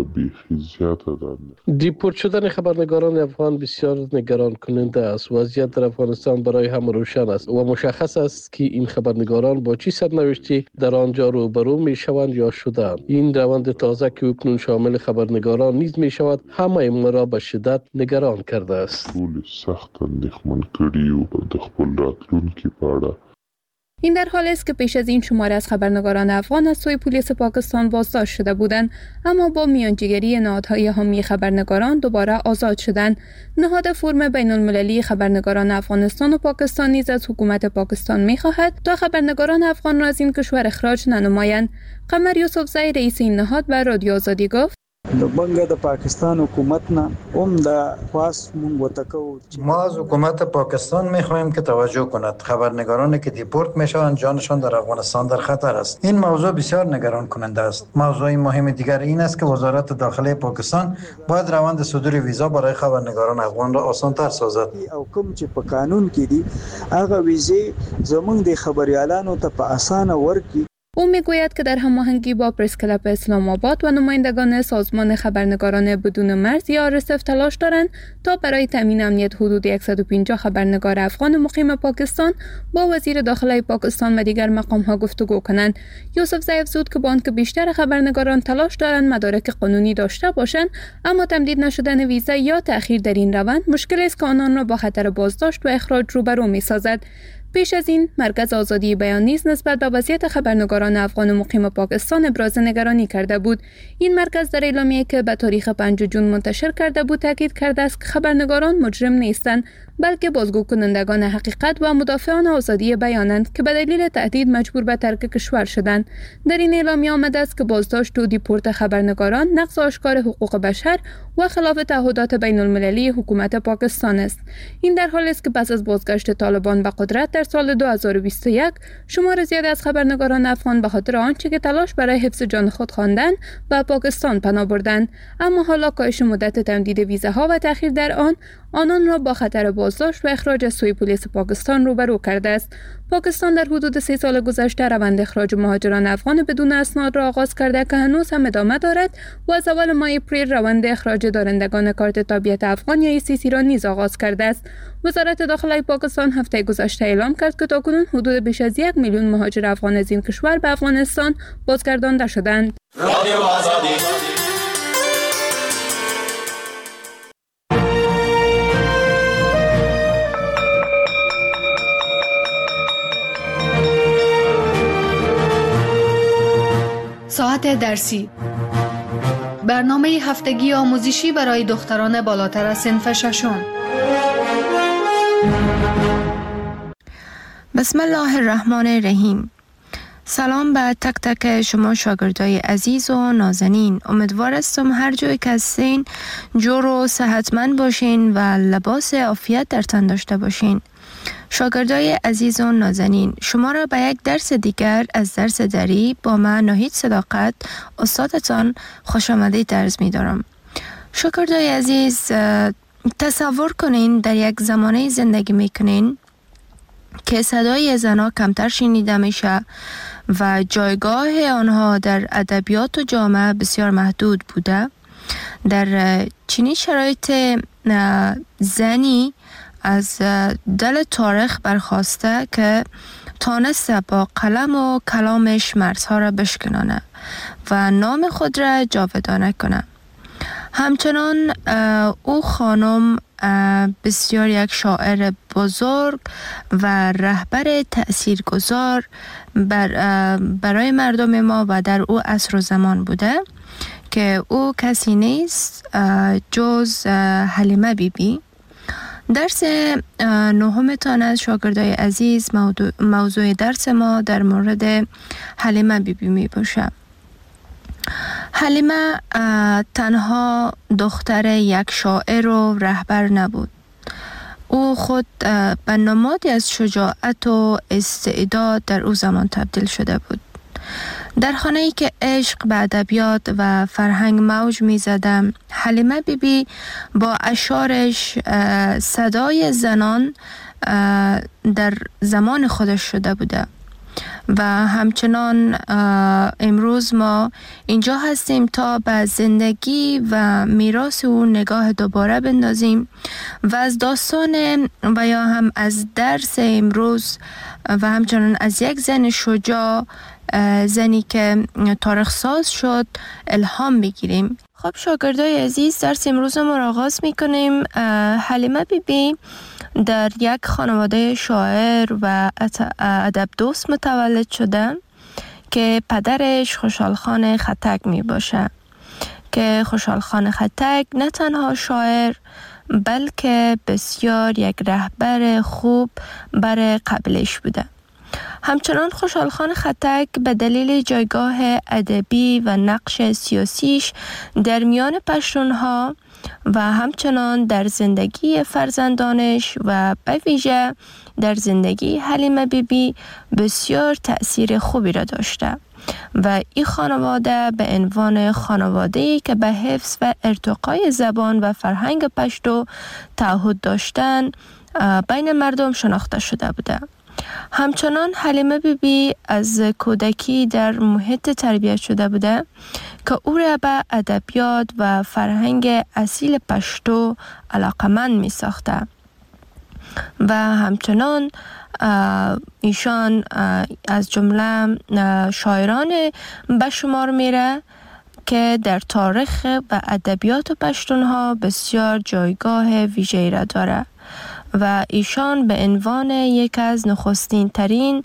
دیپورت شدن خبرنگاران افغان بسیار نگران کننده است. وضعیت در افغانستان برای همه روشن است و مشخص است که این خبرنگاران با چه سرنوشتی در آنجا روبرو می شوند یا شدند. این روند تازه که اکنون شامل خبرنگاران نیز می شود همه ما را به شدت نگران کرده است. سخت اندیښمن کړي او د خپل راتلونکي په اړه. این در حالی است که پیش از این شماری از خبرنگاران افغان از سوی پلیس پاکستان بازداشت شده بودند، اما با میانجیگری نهادهای حامی خبرنگاران دوباره آزاد شدند. نهاد فرم بین المللی خبرنگاران افغانستان و پاکستان نیز از حکومت پاکستان می‌خواهد تا خبرنگاران افغان را از این کشور اخراج ننمایند. قمر یوسفزی رئیس این نهاد به رادیو آزادی گفت: د پاکستان حکومت نه هم د خاص مونږ وتکو. ما از حکومت پاکستان می‌خواهیم که توجه کند. خبرنگارانی که دیپورت میشوند جانشان در افغانستان در خطر است. این موضوع بسیار نگران کننده است. موضوع مهم دیگر این است که وزارت داخله پاکستان باید روند صدور ویزا برای خبرنگاران افغان را آسان‌تر سازد. او کوم چې په قانون کې دي هغه ویزې زمونږ د خبريالانو ته په اسانه ورکړي. او میگوید که در هماهنگی با پرس کلاب اسلام آباد و نمایندگان سازمان خبرنگاران بدون مرز یا RSF تلاش دارند تا برای تامین امنیت حدود 150 خبرنگار افغان مقیم پاکستان با وزیر داخله پاکستان و دیگر مقام‌ها گفتگو کنند. یوسفزی افزود که با آنکه بیشتر خبرنگاران تلاش دارند مدارک قانونی داشته باشند، اما تمدید نشدن ویزا یا تأخیر در این روند مشکل است که آنان را با خطر بازداشت و اخراج روبرو می‌سازد. پیش از این مرکز آزادی بیان نیز نسبت به وضعیت خبرنگاران افغان مقیم پاکستان ابراز نگرانی کرده بود. این مرکز در اعلامیه‌ای که به تاریخ 5 جون منتشر کرده بود تاکید کرده است که خبرنگاران مجرم نیستند، بلکه بازگو کنندگان حقیقت و مدافعان آزادی بیانند که به دلیل تهدید مجبور به ترک کشور شدند. در این اعلامیه آمده است که بازداشت و دیپورت خبرنگاران نقض آشکار حقوق بشر و خلاف تعهدات بین المللی حکومت پاکستان است. این در حالی است که پس از بازگشت طالبان به قدرت در سال 2021 شمار زیادی از خبرنگاران افغان به خاطر آنچه که تلاش برای حفظ جان خود خواندند به پاکستان پناه بردند، اما حالا کاهش مدت تمدید ویزاها و تأخیر در آنان را با خطر بازداشت و اخراج از سوی پلیس پاکستان روبرو کرده است. پاکستان در حدود 3 سال گذشته روند اخراج مهاجران افغان بدون اسناد را آغاز کرده که هنوز هم ادامه دارد و از اول ماه اپریل روند اخراج دارندگان کارت تابعیت افغان یا ECC را نیز آغاز کرده است. وزارت داخلی پاکستان هفته گذشته اعلام کرد که تاکنون حدود بیش از 1 میلیون مهاجر افغان از این کشور به افغانستان بازگردانده شدند. ساعت درسی، برنامه هفتگی آموزشی برای دختران بالاتر از صنف ششم. بسم الله الرحمن الرحیم. سلام به تک تک شما شاگردای عزیز و نازنین. امیدوار هستم هر جایی که هستین جور و صحتمند باشین و لباس عافیت در تن داشته باشین. شاگردای عزیز و نازنین، شما را به یک درس دیگر از درس دری با من ناهید صداقت استادتان خوش آمدید عرض می دارم. شاگردای عزیز، تصور کنین در یک زمانه زندگی می کنین که صدای زنها کمتر شنیده میشه و جایگاه آنها در ادبیات و جامعه بسیار محدود بوده. در چنین شرایط زنی از دل تاریخ برخواسته که تانسته با قلم و کلامش مرزها را بشکنانه و نام خود را جاودانه کنه. همچنان او خانم بسیار یک شاعر بزرگ و رهبر تأثیرگذار برای مردم ما و در او عصر و زمان بوده که او کسی نیست جز حلیمه بیبی. درس نهمتان از شاگردای عزیز موضوع درس ما در مورد حلیمه بیبی می باشه. حلیمه تنها دختر یک شاعر و رهبر نبود. او خود به نمادی از شجاعت و استعداد در او زمان تبدیل شده بود. در خانه‌ای که عشق به ادبیات و فرهنگ موج می‌زد، حلیمه بیبی با اشعارش صدای زنان در زمان خودش شده بوده و همچنان امروز ما اینجا هستیم تا به زندگی و میراث او نگاه دوباره بندازیم و از داستان و یا هم از درس امروز و همچنان از یک زن شجاع، زنی که تاریخ ساز شد، الهام بگیریم. خب شاگردای عزیز، درس امروز ما را آغاز میکنیم. حلیمه بیبی در یک خانواده شاعر و ادب دوست متولد شده که پدرش خوشحال خان خطک می باشه که خوشحال خان خطک نه تنها شاعر بلکه بسیار یک رهبر خوب برای قبیله‌اش بوده. همچنان خوشحال خان خطک به دلیل جایگاه ادبی و نقش سیاسیش در میان پشتونها و همچنان در زندگی فرزندانش و به ویژه در زندگی حلیمه بیبی بسیار تأثیر خوبی را داشته و این خانواده به عنوان خانواده‌ای که به حفظ و ارتقای زبان و فرهنگ پشتو تعهد داشتن بین مردم شناخته شده بوده. همچنان حلیمه بیبی از کودکی در محیط تربیت شده بوده که او را به ادبیات و فرهنگ اصیل پشتو علاقمند می ساخته و همچنان ایشان از جمله شاعران به شمار میره که در تاریخ و ادبیات پشتونها بسیار جایگاه ویژه‌ای را داره و ایشان به عنوان یک از نخستین ترین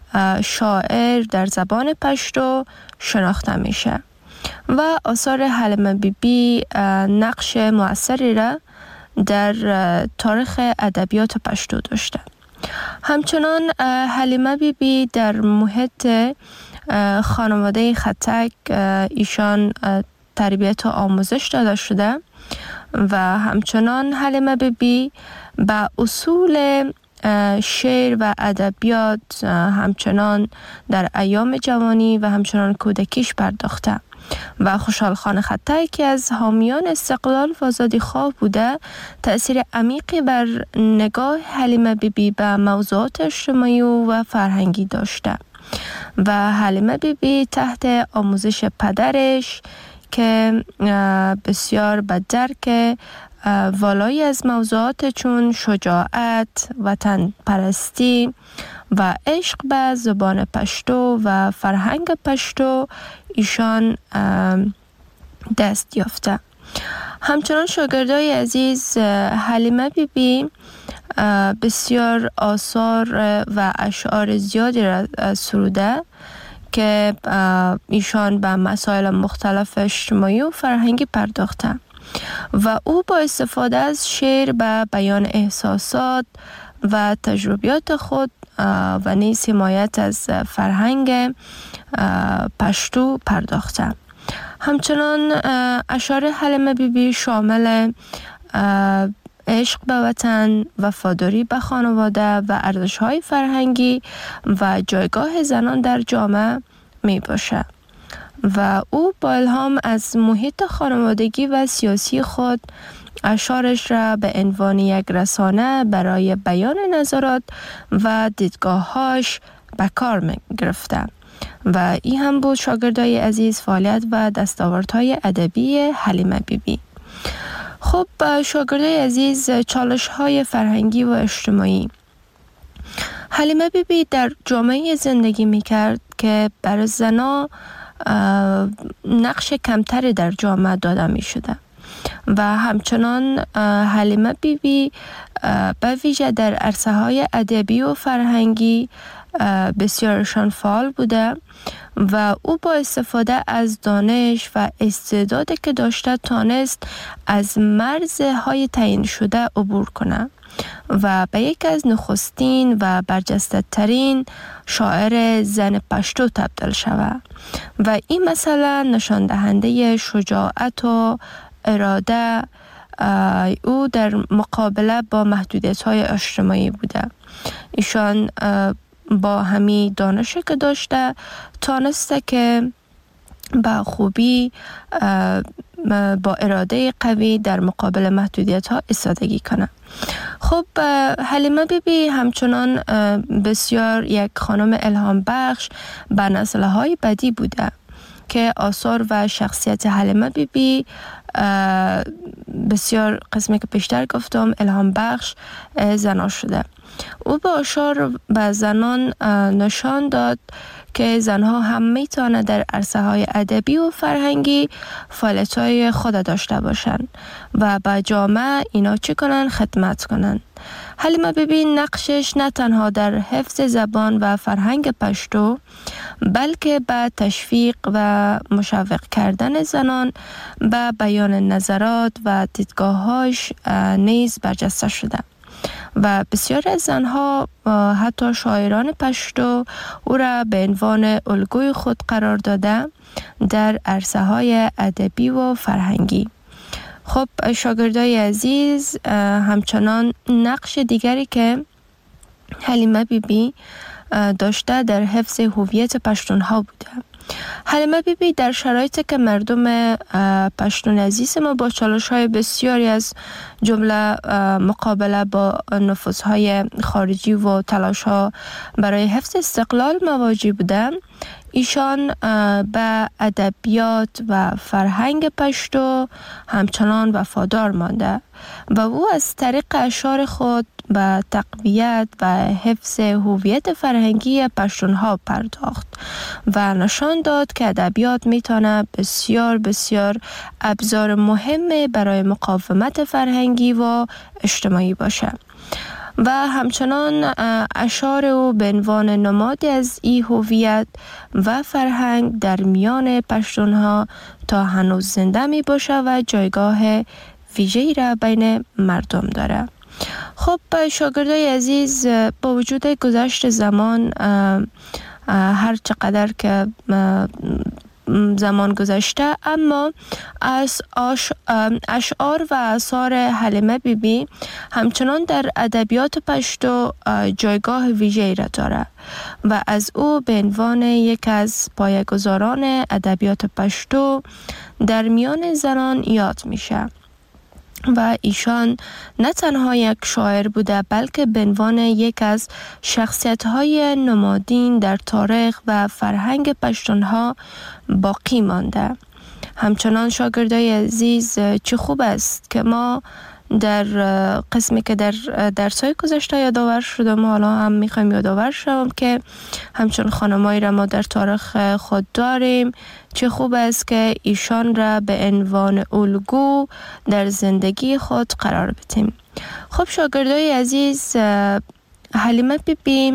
شاعر در زبان پشتو شناخته میشه و آثار حلیمه بیبی نقش مؤثری را در تاریخ ادبیات پشتو داشته. همچنان حلیمه بیبی در محیط خانواده خطک ایشان تربیت و آموزش داده شده و همچنان حلیمه بیبی به اصول شعر و ادبیات همچنان در ایام جوانی و همچنان کودکیش پرداخته و خوشحال خان خطک که از حامیان استقلال و آزادی خواه بوده تأثیر عمیقی بر نگاه حلیمه بیبی به موضوعات اجتماعی و فرهنگی داشته و حلیمه بیبی تحت آموزش پدرش که بسیار به درک والایی از موضوعات چون شجاعت، وطن پرستی و عشق به زبان پشتو و فرهنگ پشتو ایشان دست یافته. همچنان شاگردای عزیز حلیمه بیبی بسیار آثار و اشعار زیادی را سروده که ایشان به مسائل مختلف اجتماعی و فرهنگی پرداخته و او با استفاده از شعر به بیان احساسات و تجربیات خود و نیز حمایت از فرهنگ پشتو پرداخته. همچنان اشعار حلیمه بیبی شامل عشق به وطن، وفاداری به خانواده و ارزش‌های فرهنگی و جایگاه زنان در جامعه می باشه و او با الهام از محیط خانوادگی و سیاسی خود اشعارش را به عنوان یک رسانه برای بیان نظرات و دیدگاه‌هاش به کار می گرفته و این هم بود شاگردای عزیز فعالیت و دستاوردهای ادبی حلیمه بیبی. خب شاگردای عزیز چالش‌های فرهنگی و اجتماعی. حلیمه بیبی در جامعه زندگی می‌کرد که برای زنان نقش کمتری در جامعه داده می‌شده و همچنان حلیمه بیبی به ویژه در عرصه‌های ادبی و فرهنگی بسیارشان فعال بوده و او با استفاده از دانش و استعدادی که داشته تانست از مرزهای تعیین شده عبور کنه و به یک از نخستین و برجسته ترین شاعر زن پشتو تبدیل شود و این مثلا نشان دهنده شجاعت و اراده او در مقابله با محدودیت‌های اجتماعی بوده. ایشان با همین دانشی که داشته تانسته که با خوبی با اراده قوی در مقابل محدودیت ها ایستادگی کنه. خب حلیمه بیبی همچنان بسیار یک خانم الهام بخش به نسل‌های بعدی بوده که آثار و شخصیت حلیمه بیبی بسیار قسمی که پیشتر گفتم الهام بخش زنان شده. او با اشعار به زنان نشان داد که زنها هم میتونه در عرصه‌های ادبی و فرهنگی فعالیت‌های خود داشته باشند و به جامعه اینا چی کنن؟ خدمت کنن. حلیمه بیبی نقشش نه تنها در حفظ زبان و فرهنگ پشتو بلکه به تشویق و مشوق کردن زنان به بیان نظرات و دیدگاه‌هاش نیز برجسته شده و بسیار از زنها حتی شاعران پشتو او را به عنوان الگوی خود قرار داده در عرصه‌های ادبی و فرهنگی. خب شاگردای عزیز همچنان نقش دیگری که حلیمه بیبی داشته در حفظ هویت پشتونها بوده. حلیمه بیبی در شرایطی که مردم پشتون عزیز ما با چالش‌های بسیاری از جمله مقابله با نفوذهای خارجی و تلاش‌ها برای حفظ استقلال مواجه بودند، ایشان به ادبیات و فرهنگ پشتو همچنان وفادار مانده و او از طریق اشعار خود به تقویت و حفظ هویت فرهنگی پشتونها پرداخت و نشان داد که ادبیات میتونه بسیار بسیار ابزار مهم برای مقاومت فرهنگی و اجتماعی باشه. و همچنان اشعار او به عنوان نمادی از این هویت و فرهنگ در میان پشتونها تا هنوز زنده می باشه و جایگاه ویژه‌ای را بین مردم داره. خب شاگردای عزیز، با وجود گذشت زمان، هر چقدر که زمان گذشته، اما از اشعار و آثار حلیمه بیبی همچنان در ادبیات پشتو جایگاه ویژه‌ای را داره و از او به عنوان یک از پایه‌گذاران ادبیات پشتو در میان زنان یاد میشه. و ایشان نه تنها یک شاعر بوده، بلکه به عنوان یک از شخصیت‌های نمادین در تاریخ و فرهنگ پشتونها باقی مانده. همچنان شاگردای عزیز، چه خوب است که ما در قسمی که در درس‌های گذشته یادآور شدم، حالا هم میخوایم یادآور شوم که همچون خانمایی را ما در تاریخ خود داریم. چه خوب است که ایشان را به عنوان الگو در زندگی خود قرار بدیم. خب شاگردای عزیز، حلیمه بیبی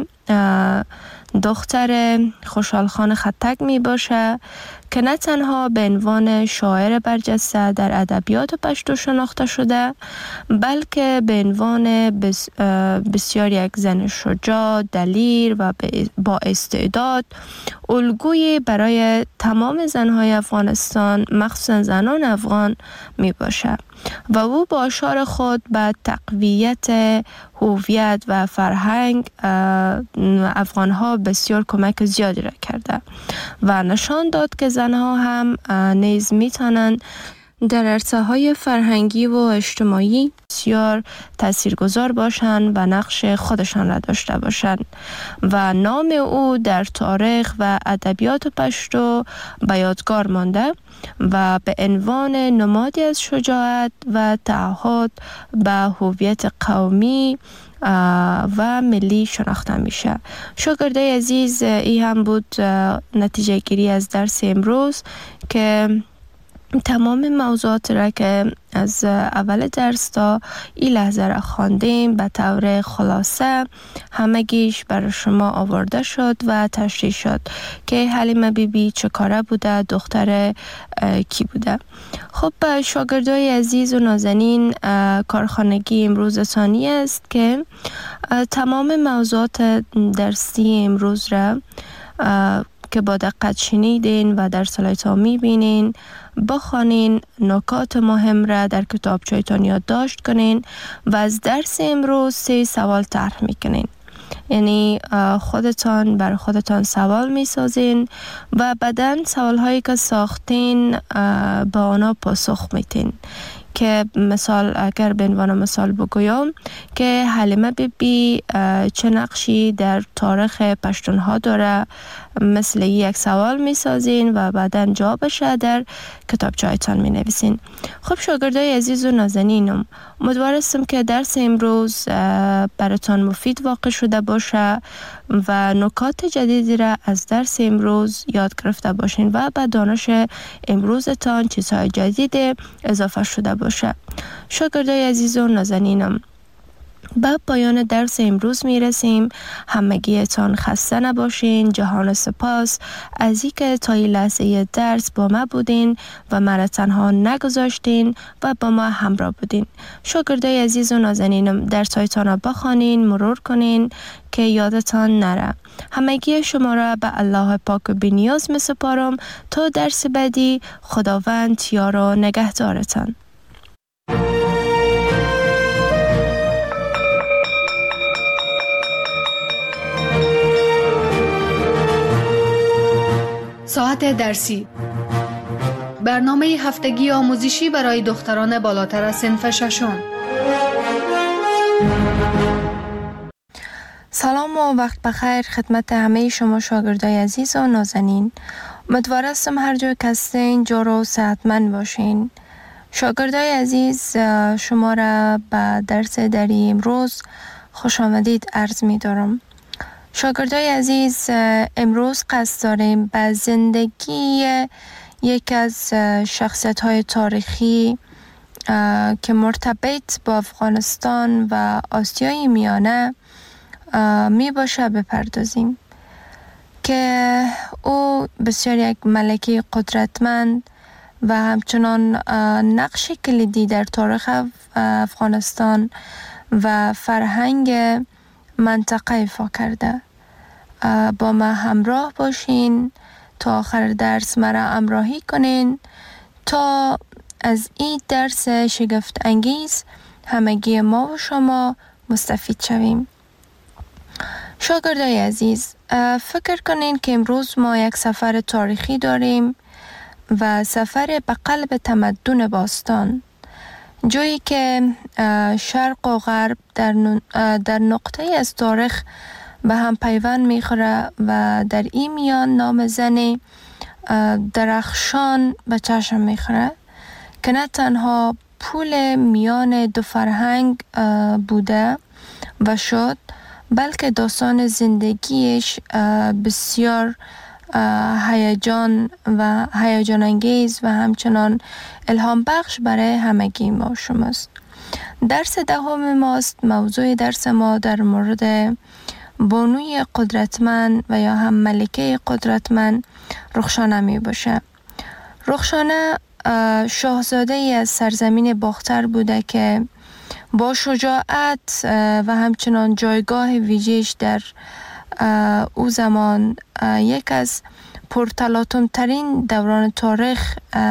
دختر خوشحال خان خطک می باشه که نه تنها به عنوان شاعر برجسته در ادبیات پشتو شناخته شده، بلکه به عنوان بسیار یک زن شجاع، دلیر و با استعداد، الگویی برای تمام زنهای افغانستان، مخصوصا زنان افغان می باشه و او با اشعار خود به تقویت هویت و فرهنگ افغانها بسیار کمک زیادی را کرده و نشان داد که زنها هم نیز میتونن در عرصه‌های فرهنگی و اجتماعی بسیار تاثیرگذار باشند و نقش خودشان را داشته باشند و نام او در تاریخ و ادبیات پشتو به یادگار مانده و به عنوان نمادی از شجاعت و تعهد به هویت قومی و ملی شناخته میشه. شاگردای عزیز، این هم بود نتیجه گیری از درس امروز که تمام موضوعات را که از اول درس تا این لحظه را خواندیم به طور خلاصه همگیش برای شما آورده شد و تشریح شد که حلیمه بیبی چه کاره بوده، دختر کی بوده. خب شاگردای عزیز و نازنین، کارخانگی امروز ثانی است که تمام موضوعات درسی امروز را که با دقت شنیدین و در سلایت ها میبینین بخوانین، نکات مهم را در کتابچه‌تان یادداشت کنین و از درس امروز 3 سوال طرح میکنین. یعنی خودتان بر خودتان سوال میسازین و بعداً سوال هایی که ساختین با آنها پاسخ میتین. که مثال اگر به عنوان مثال بگویم که حلیمه بیبی چه نقشی در تاریخ پشتونها داره، مثل یک سوال می سازین و بعدا جوابش در کتابچه‌تان می نویسین. خب شاگردای عزیز و نازنینم، امیدوارم که درس امروز براتان مفید واقع شده باشه و نکات جدیدی را از درس امروز یاد گرفته باشین و به دانش امروزتان چیزهای جدید اضافه شده باشه. شاگردای عزیز و نازنینم، به پایان درس امروز میرسیم. همگیتان خسته نباشین. جهان سپاس از اینکه تا این لحظه درس با ما بودین و مرا تنها نگذاشتین و با ما همراه بودین. شاگردای عزیز و نازنینم، درس‌هایتان را بخوانین، مرور کنین که یادتان نره. همگی شما را به الله پاک و بی‌نیاز می‌سپارم تا درس بعدی. خداوند یار و نگهدارتان. ساعت درسی، برنامه هفتگی آموزشی برای دختران بالاتر از صنف ششم. سلام و وقت بخیر خدمت همه شما شاگردای عزیز و نازنین. امیدوارم هر جای که هستین جور و صحتمند باشین. شاگردای عزیز، شما را به درس دری امروز خوش آمدید عرض می دارم. شاگردای عزیز، امروز قصد داریم به زندگی یک از شخصیت‌های تاریخی که مرتبط با افغانستان و آسیای میانه می باشه بپردازیم که او بسیار یک ملکه قدرتمند و همچنان نقش کلیدی در تاریخ افغانستان و فرهنگ منطقه ایفا کرده. با ما همراه باشین تا آخر درس مرا همراهی کنین تا از این درس شگفت انگیز همگی ما و شما مستفید شویم. شاگردای عزیز، فکر کنین که امروز ما یک سفر تاریخی داریم و سفر به قلب تمدن باستان، جایی که شرق و غرب در نقطه از تاریخ به هم پیوند میخوره و در این میان نام زن درخشان به چشم میخوره که نه تنها پول میان دو فرهنگ بوده و شد، بلکه داستان زندگیش بسیار هیجان انگیز و همچنان الهام بخش برای همگی ما شماست. درس دهم ماست. موضوع درس ما در مورد بانوی قدرتمند و یا هم ملکه قدرتمند رخشانه می باشه. رخشانه شاهزاده ای از سرزمین باختر بوده که با شجاعت و همچنان جایگاه ویژه‌اش در او زمان یک از پرتلاطم ترین دوران تاریخ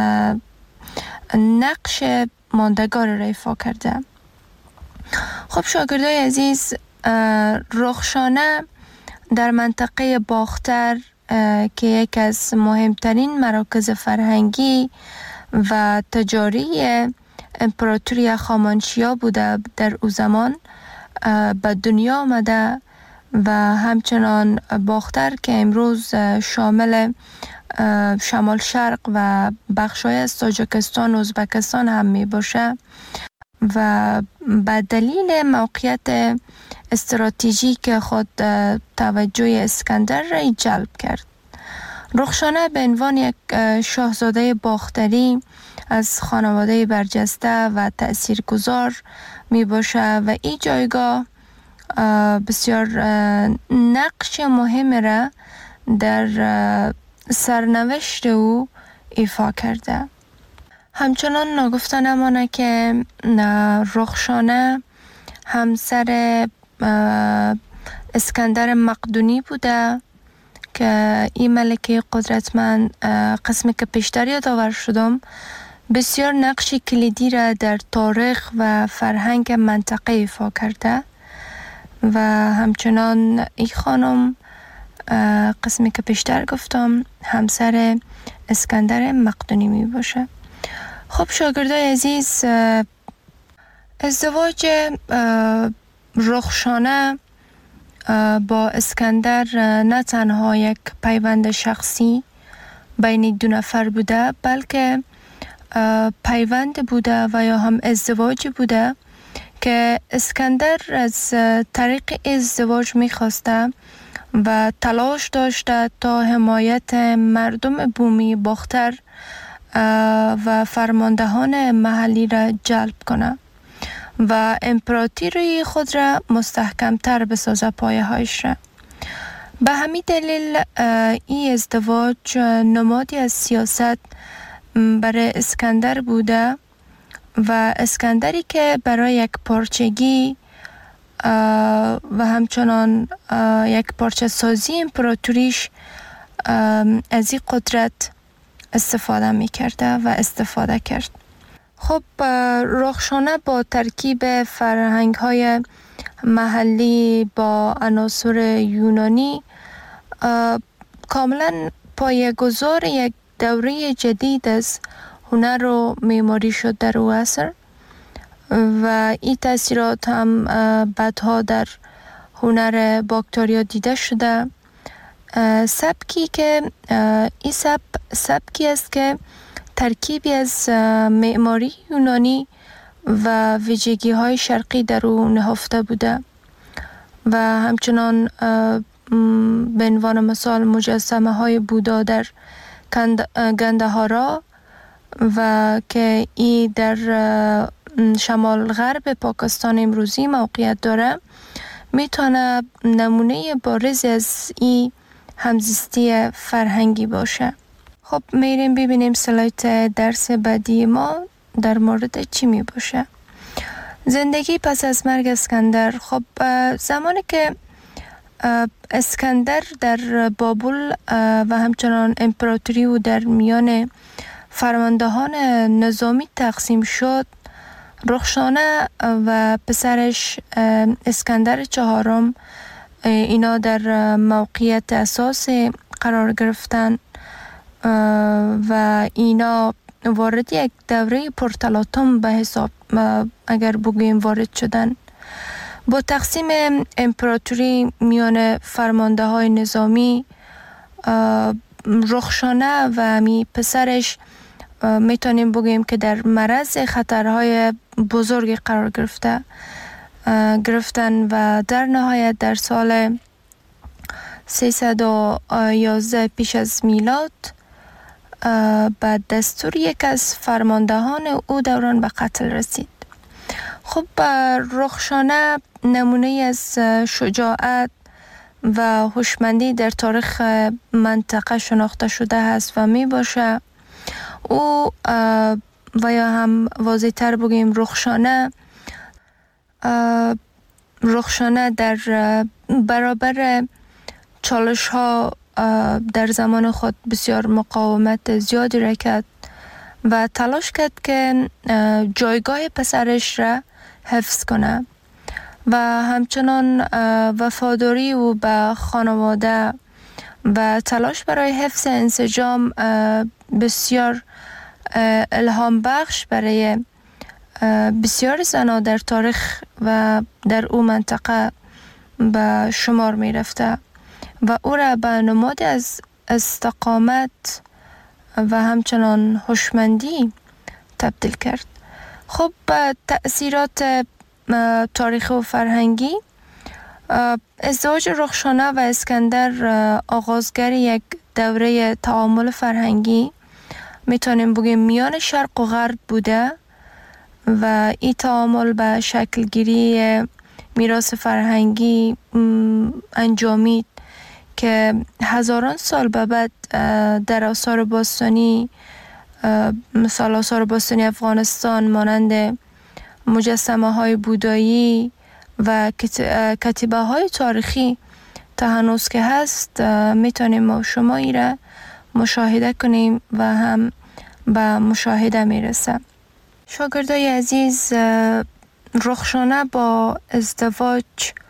نقش ماندگار را ایفا کرده. خب شاگردای عزیز، رخشانه در منطقه باختر که یک از مهمترین مراکز فرهنگی و تجاری امپراتوری هخامنشیا بوده در او زمان به دنیا آمده و همچنان باختر که امروز شامل شمال شرق و بخشای از تاجیکستان و ازبکستان هم می باشه و به دلیل موقعیت استراتژیک خود توجه اسکندر را جلب کرد. رخشانه به عنوان یک شاهزاده باختری از خانواده برجسته و تأثیرگذار می باشه و این جایگاه بسیار نقش مهم را در سرنوشت او ایفا کرده. همچنان ناگفته نمانه که رخشانه همسر اسکندر مقدونی بوده که این ملکه قدرتمند، قسمی که پیشتر یادآور شدم، بسیار نقش کلیدی را در تاریخ و فرهنگ منطقه ایفا کرده و همچنان این خانم قسمی که پیشتر گفتم همسر اسکندر مقدونی می باشه. خب شاگردای عزیز، ازدواج رخشانه با اسکندر نه تنها یک پیوند شخصی بین دو نفر بوده، بلکه پیوند بوده و یا هم ازدواج بوده که اسکندر از طریق ازدواج می‌خواسته و تلاش داشته تا حمایت مردم بومی باختر و فرماندهان محلی را جلب کنه و امپراتوری خود را مستحکمتر بسازه، پایه‌هایش را. به همین دلیل این ازدواج نمادی از سیاست برای اسکندر بوده و اسکندری که برای یک پارچگی و همچنان یک پارچه سازی امپراتوریش از این قدرت استفاده می کرده و استفاده کرد. خب رخشانه با ترکیب فرهنگ های محلی با عناصر یونانی کاملا پایه‌گذار یک دوره جدید از هنر و معماری شد در او عصر و این تاثیرات هم بعدها در هنر باکتریا دیده شده. سبکی که این سبکی است که ترکیبی از معماری یونانی و ویژگی های شرقی در او نهفته بوده و همچنان به عنوان مثال مجسمه های بودا در گندهارا و که ای در شمال غرب پاکستان امروزی موقعیت داره میتونه نمونه بارز از این همزیستی فرهنگی باشه. خب میریم ببینیم سلایت درس بعدی ما در مورد چی می باشه. زندگی پس از مرگ اسکندر. خب زمانی که اسکندر در بابل و همچنان امپراتوری و در میان فرماندهان نظامی تقسیم شد، رخشانه و پسرش اسکندر چهارم اینا در موقعیت اساسی قرار گرفتن و اینا وارد یک دوره پرتلاطم به حساب اگر بگوییم وارد شدن. با تقسیم امپراتوری میان فرمانده های نظامی، رخشانه و می پسرش میتونیم بگوییم که در معرض خطرهای بزرگی قرار گرفتن و در نهایت در سال 311 پیش از میلاد بعد دستور یک از فرماندهان او دوران به قتل رسید. خب رخشانه نمونه از شجاعت و هوشمندی در تاریخ منطقه شناخته شده است و می باشه. او و یا هم واضح تر بگیم رخشانه در برابر چالش ها در زمان خود بسیار مقاومت زیادی را کرد و تلاش کرد که جایگاه پسرش را حفظ کنه و همچنان وفاداری او به خانواده و تلاش برای حفظ انسجام بسیار الهام بخش برای بسیار زنان در تاریخ و در او منطقه به شمار می رفته و او را به نماد از استقامت و همچنان هوشمندی تبدیل کرد. خب تأثیرات تاریخی و فرهنگی، ازدواج رخشانه و اسکندر آغازگر یک دوره تعامل فرهنگی میتونیم بگیم میان شرق و غرب بوده و این تعامل به شکل گیری میراث فرهنگی انجامید که هزاران سال به بعد در آثار باستانی، مثال آثار باستانی افغانستان مانند مجسمه های بودایی و کتیبه های تاریخی تا هنوز که هست میتونیم ما شما ای را مشاهده کنیم و هم به مشاهده میرسه. شاگردای عزیز، رخشانه با ازدواج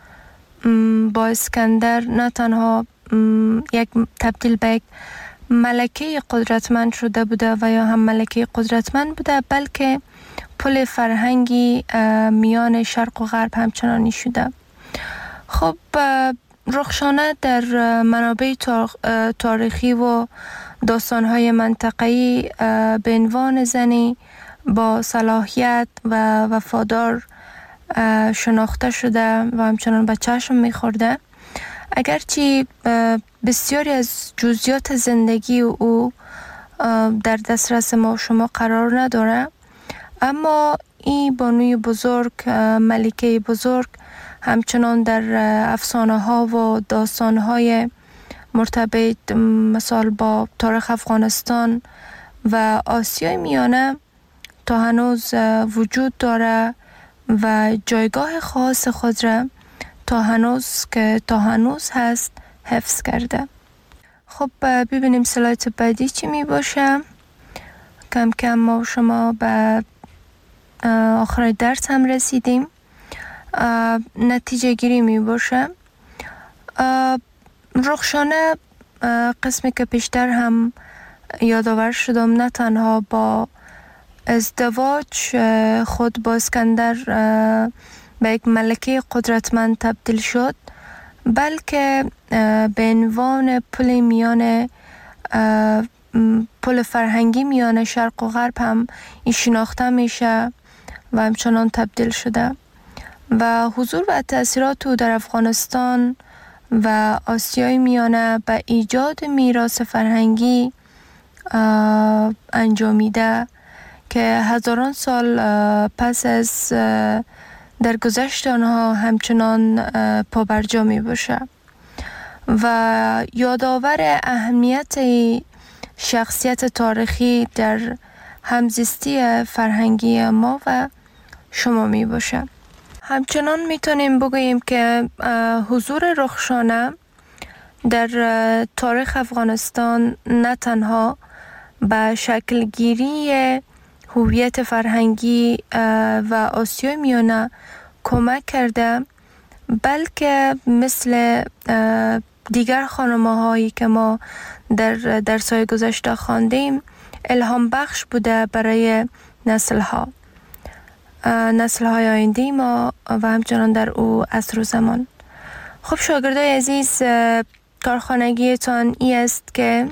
با اسکندر نه تنها یک تبدیل به یک ملکه قدرتمند شده بوده و یا هم ملکه قدرتمند بوده، بلکه پل فرهنگی میان شرق و غرب همچنانی شده. خب رخشانه در منابع تاریخی و داستان‌های منطقه‌ای به عنوان زنی با صلاحیت و وفادار شناخته شده و همچنان به چشم می‌خورده. اگرچه بسیاری از جزئیات زندگی او در دسترس ما شما قرار نداره، اما این بانوی بزرگ، ملکه بزرگ، همچنان در افسانه ها و داستان های مرتبط مثال با تاریخ افغانستان و آسیای میانه تا هنوز وجود داره و جایگاه خاص خود را تا هنوز هست حفظ کرده. خب ببینیم سلایت بعدی چی می باشه. کم کم ما شما به آخر درس هم رسیدیم. نتیجه گیری می باشه. رخشانه قسمی که پیشتر هم یادآور شدم نه تنها با ازدواج خود با اسکندر به یک ملکه قدرتمند تبدیل شد، بلکه به عنوان پل فرهنگی میان شرق و غرب هم این شناخته میشه و همچنان تبدیل شده و حضور و تأثیرات او در افغانستان و آسیای میانه به ایجاد میراث فرهنگی انجامیده که هزاران سال پس از درگذشت آنها همچنان پابرجا می باشه و یادآور اهمیت شخصیت تاریخی در همزیستی فرهنگی ما و شما می باشه. همچنان میتونیم بگوییم که حضور رخشانه در تاریخ افغانستان نه تنها به شکلگیری هویت فرهنگی و آسیای میانه کمک کرده، بلکه مثل دیگر خانم‌هایی که ما در درس‌های گذشته خواندیم الهام بخش بوده برای نسل‌های آینده ما و همچنان در او عصر و زمان. خب شاگردای عزیز، کارخانگیتان ای است که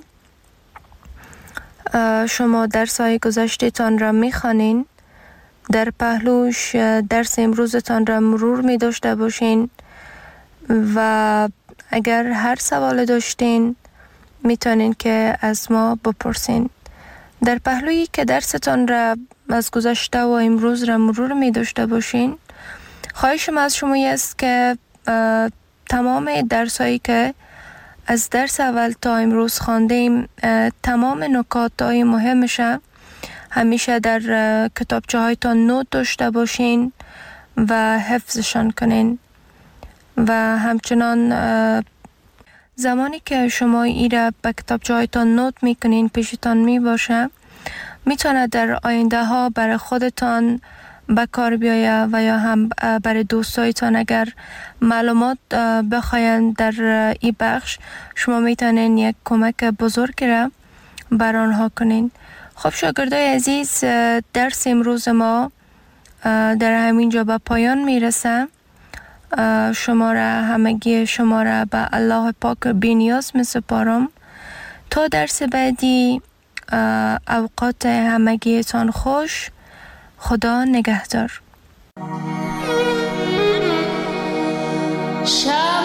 شما درس‌های گذشته‌تان را می‌خوانین، در پهلوش درس امروزتان را مرور می داشته باشین و اگر هر سوال داشتین میتونین که از ما بپرسین. در پهلویی که درستان را از گذشته و امروز را مرور می داشته باشین، خواهشم از شما است که تمام درسایی که از درس اول تا امروز خواندیم، تمام نکات‌های مهمش همیشه در کتابچه هایتان نوت داشته باشین و حفظشان کنین و همچنان زمانی که شما ایره به کتابچه هایتان نوت میکنین پیشتان می باشه، میتونه در آینده ها برای خودتان به کار بیایه و یا هم برای دوستایتان اگر معلومات بخواین در این بخش، شما میتونین یک کمک بزرگ را بر آنها کنین. خب شاگردای عزیز، درس امروز ما در همین جا به پایان میرسه. همگی شما را به الله پاک بی‌نیاز میسپارم. تا درس بعدی، اوقات همگیتان خوش. خدا نگهدار.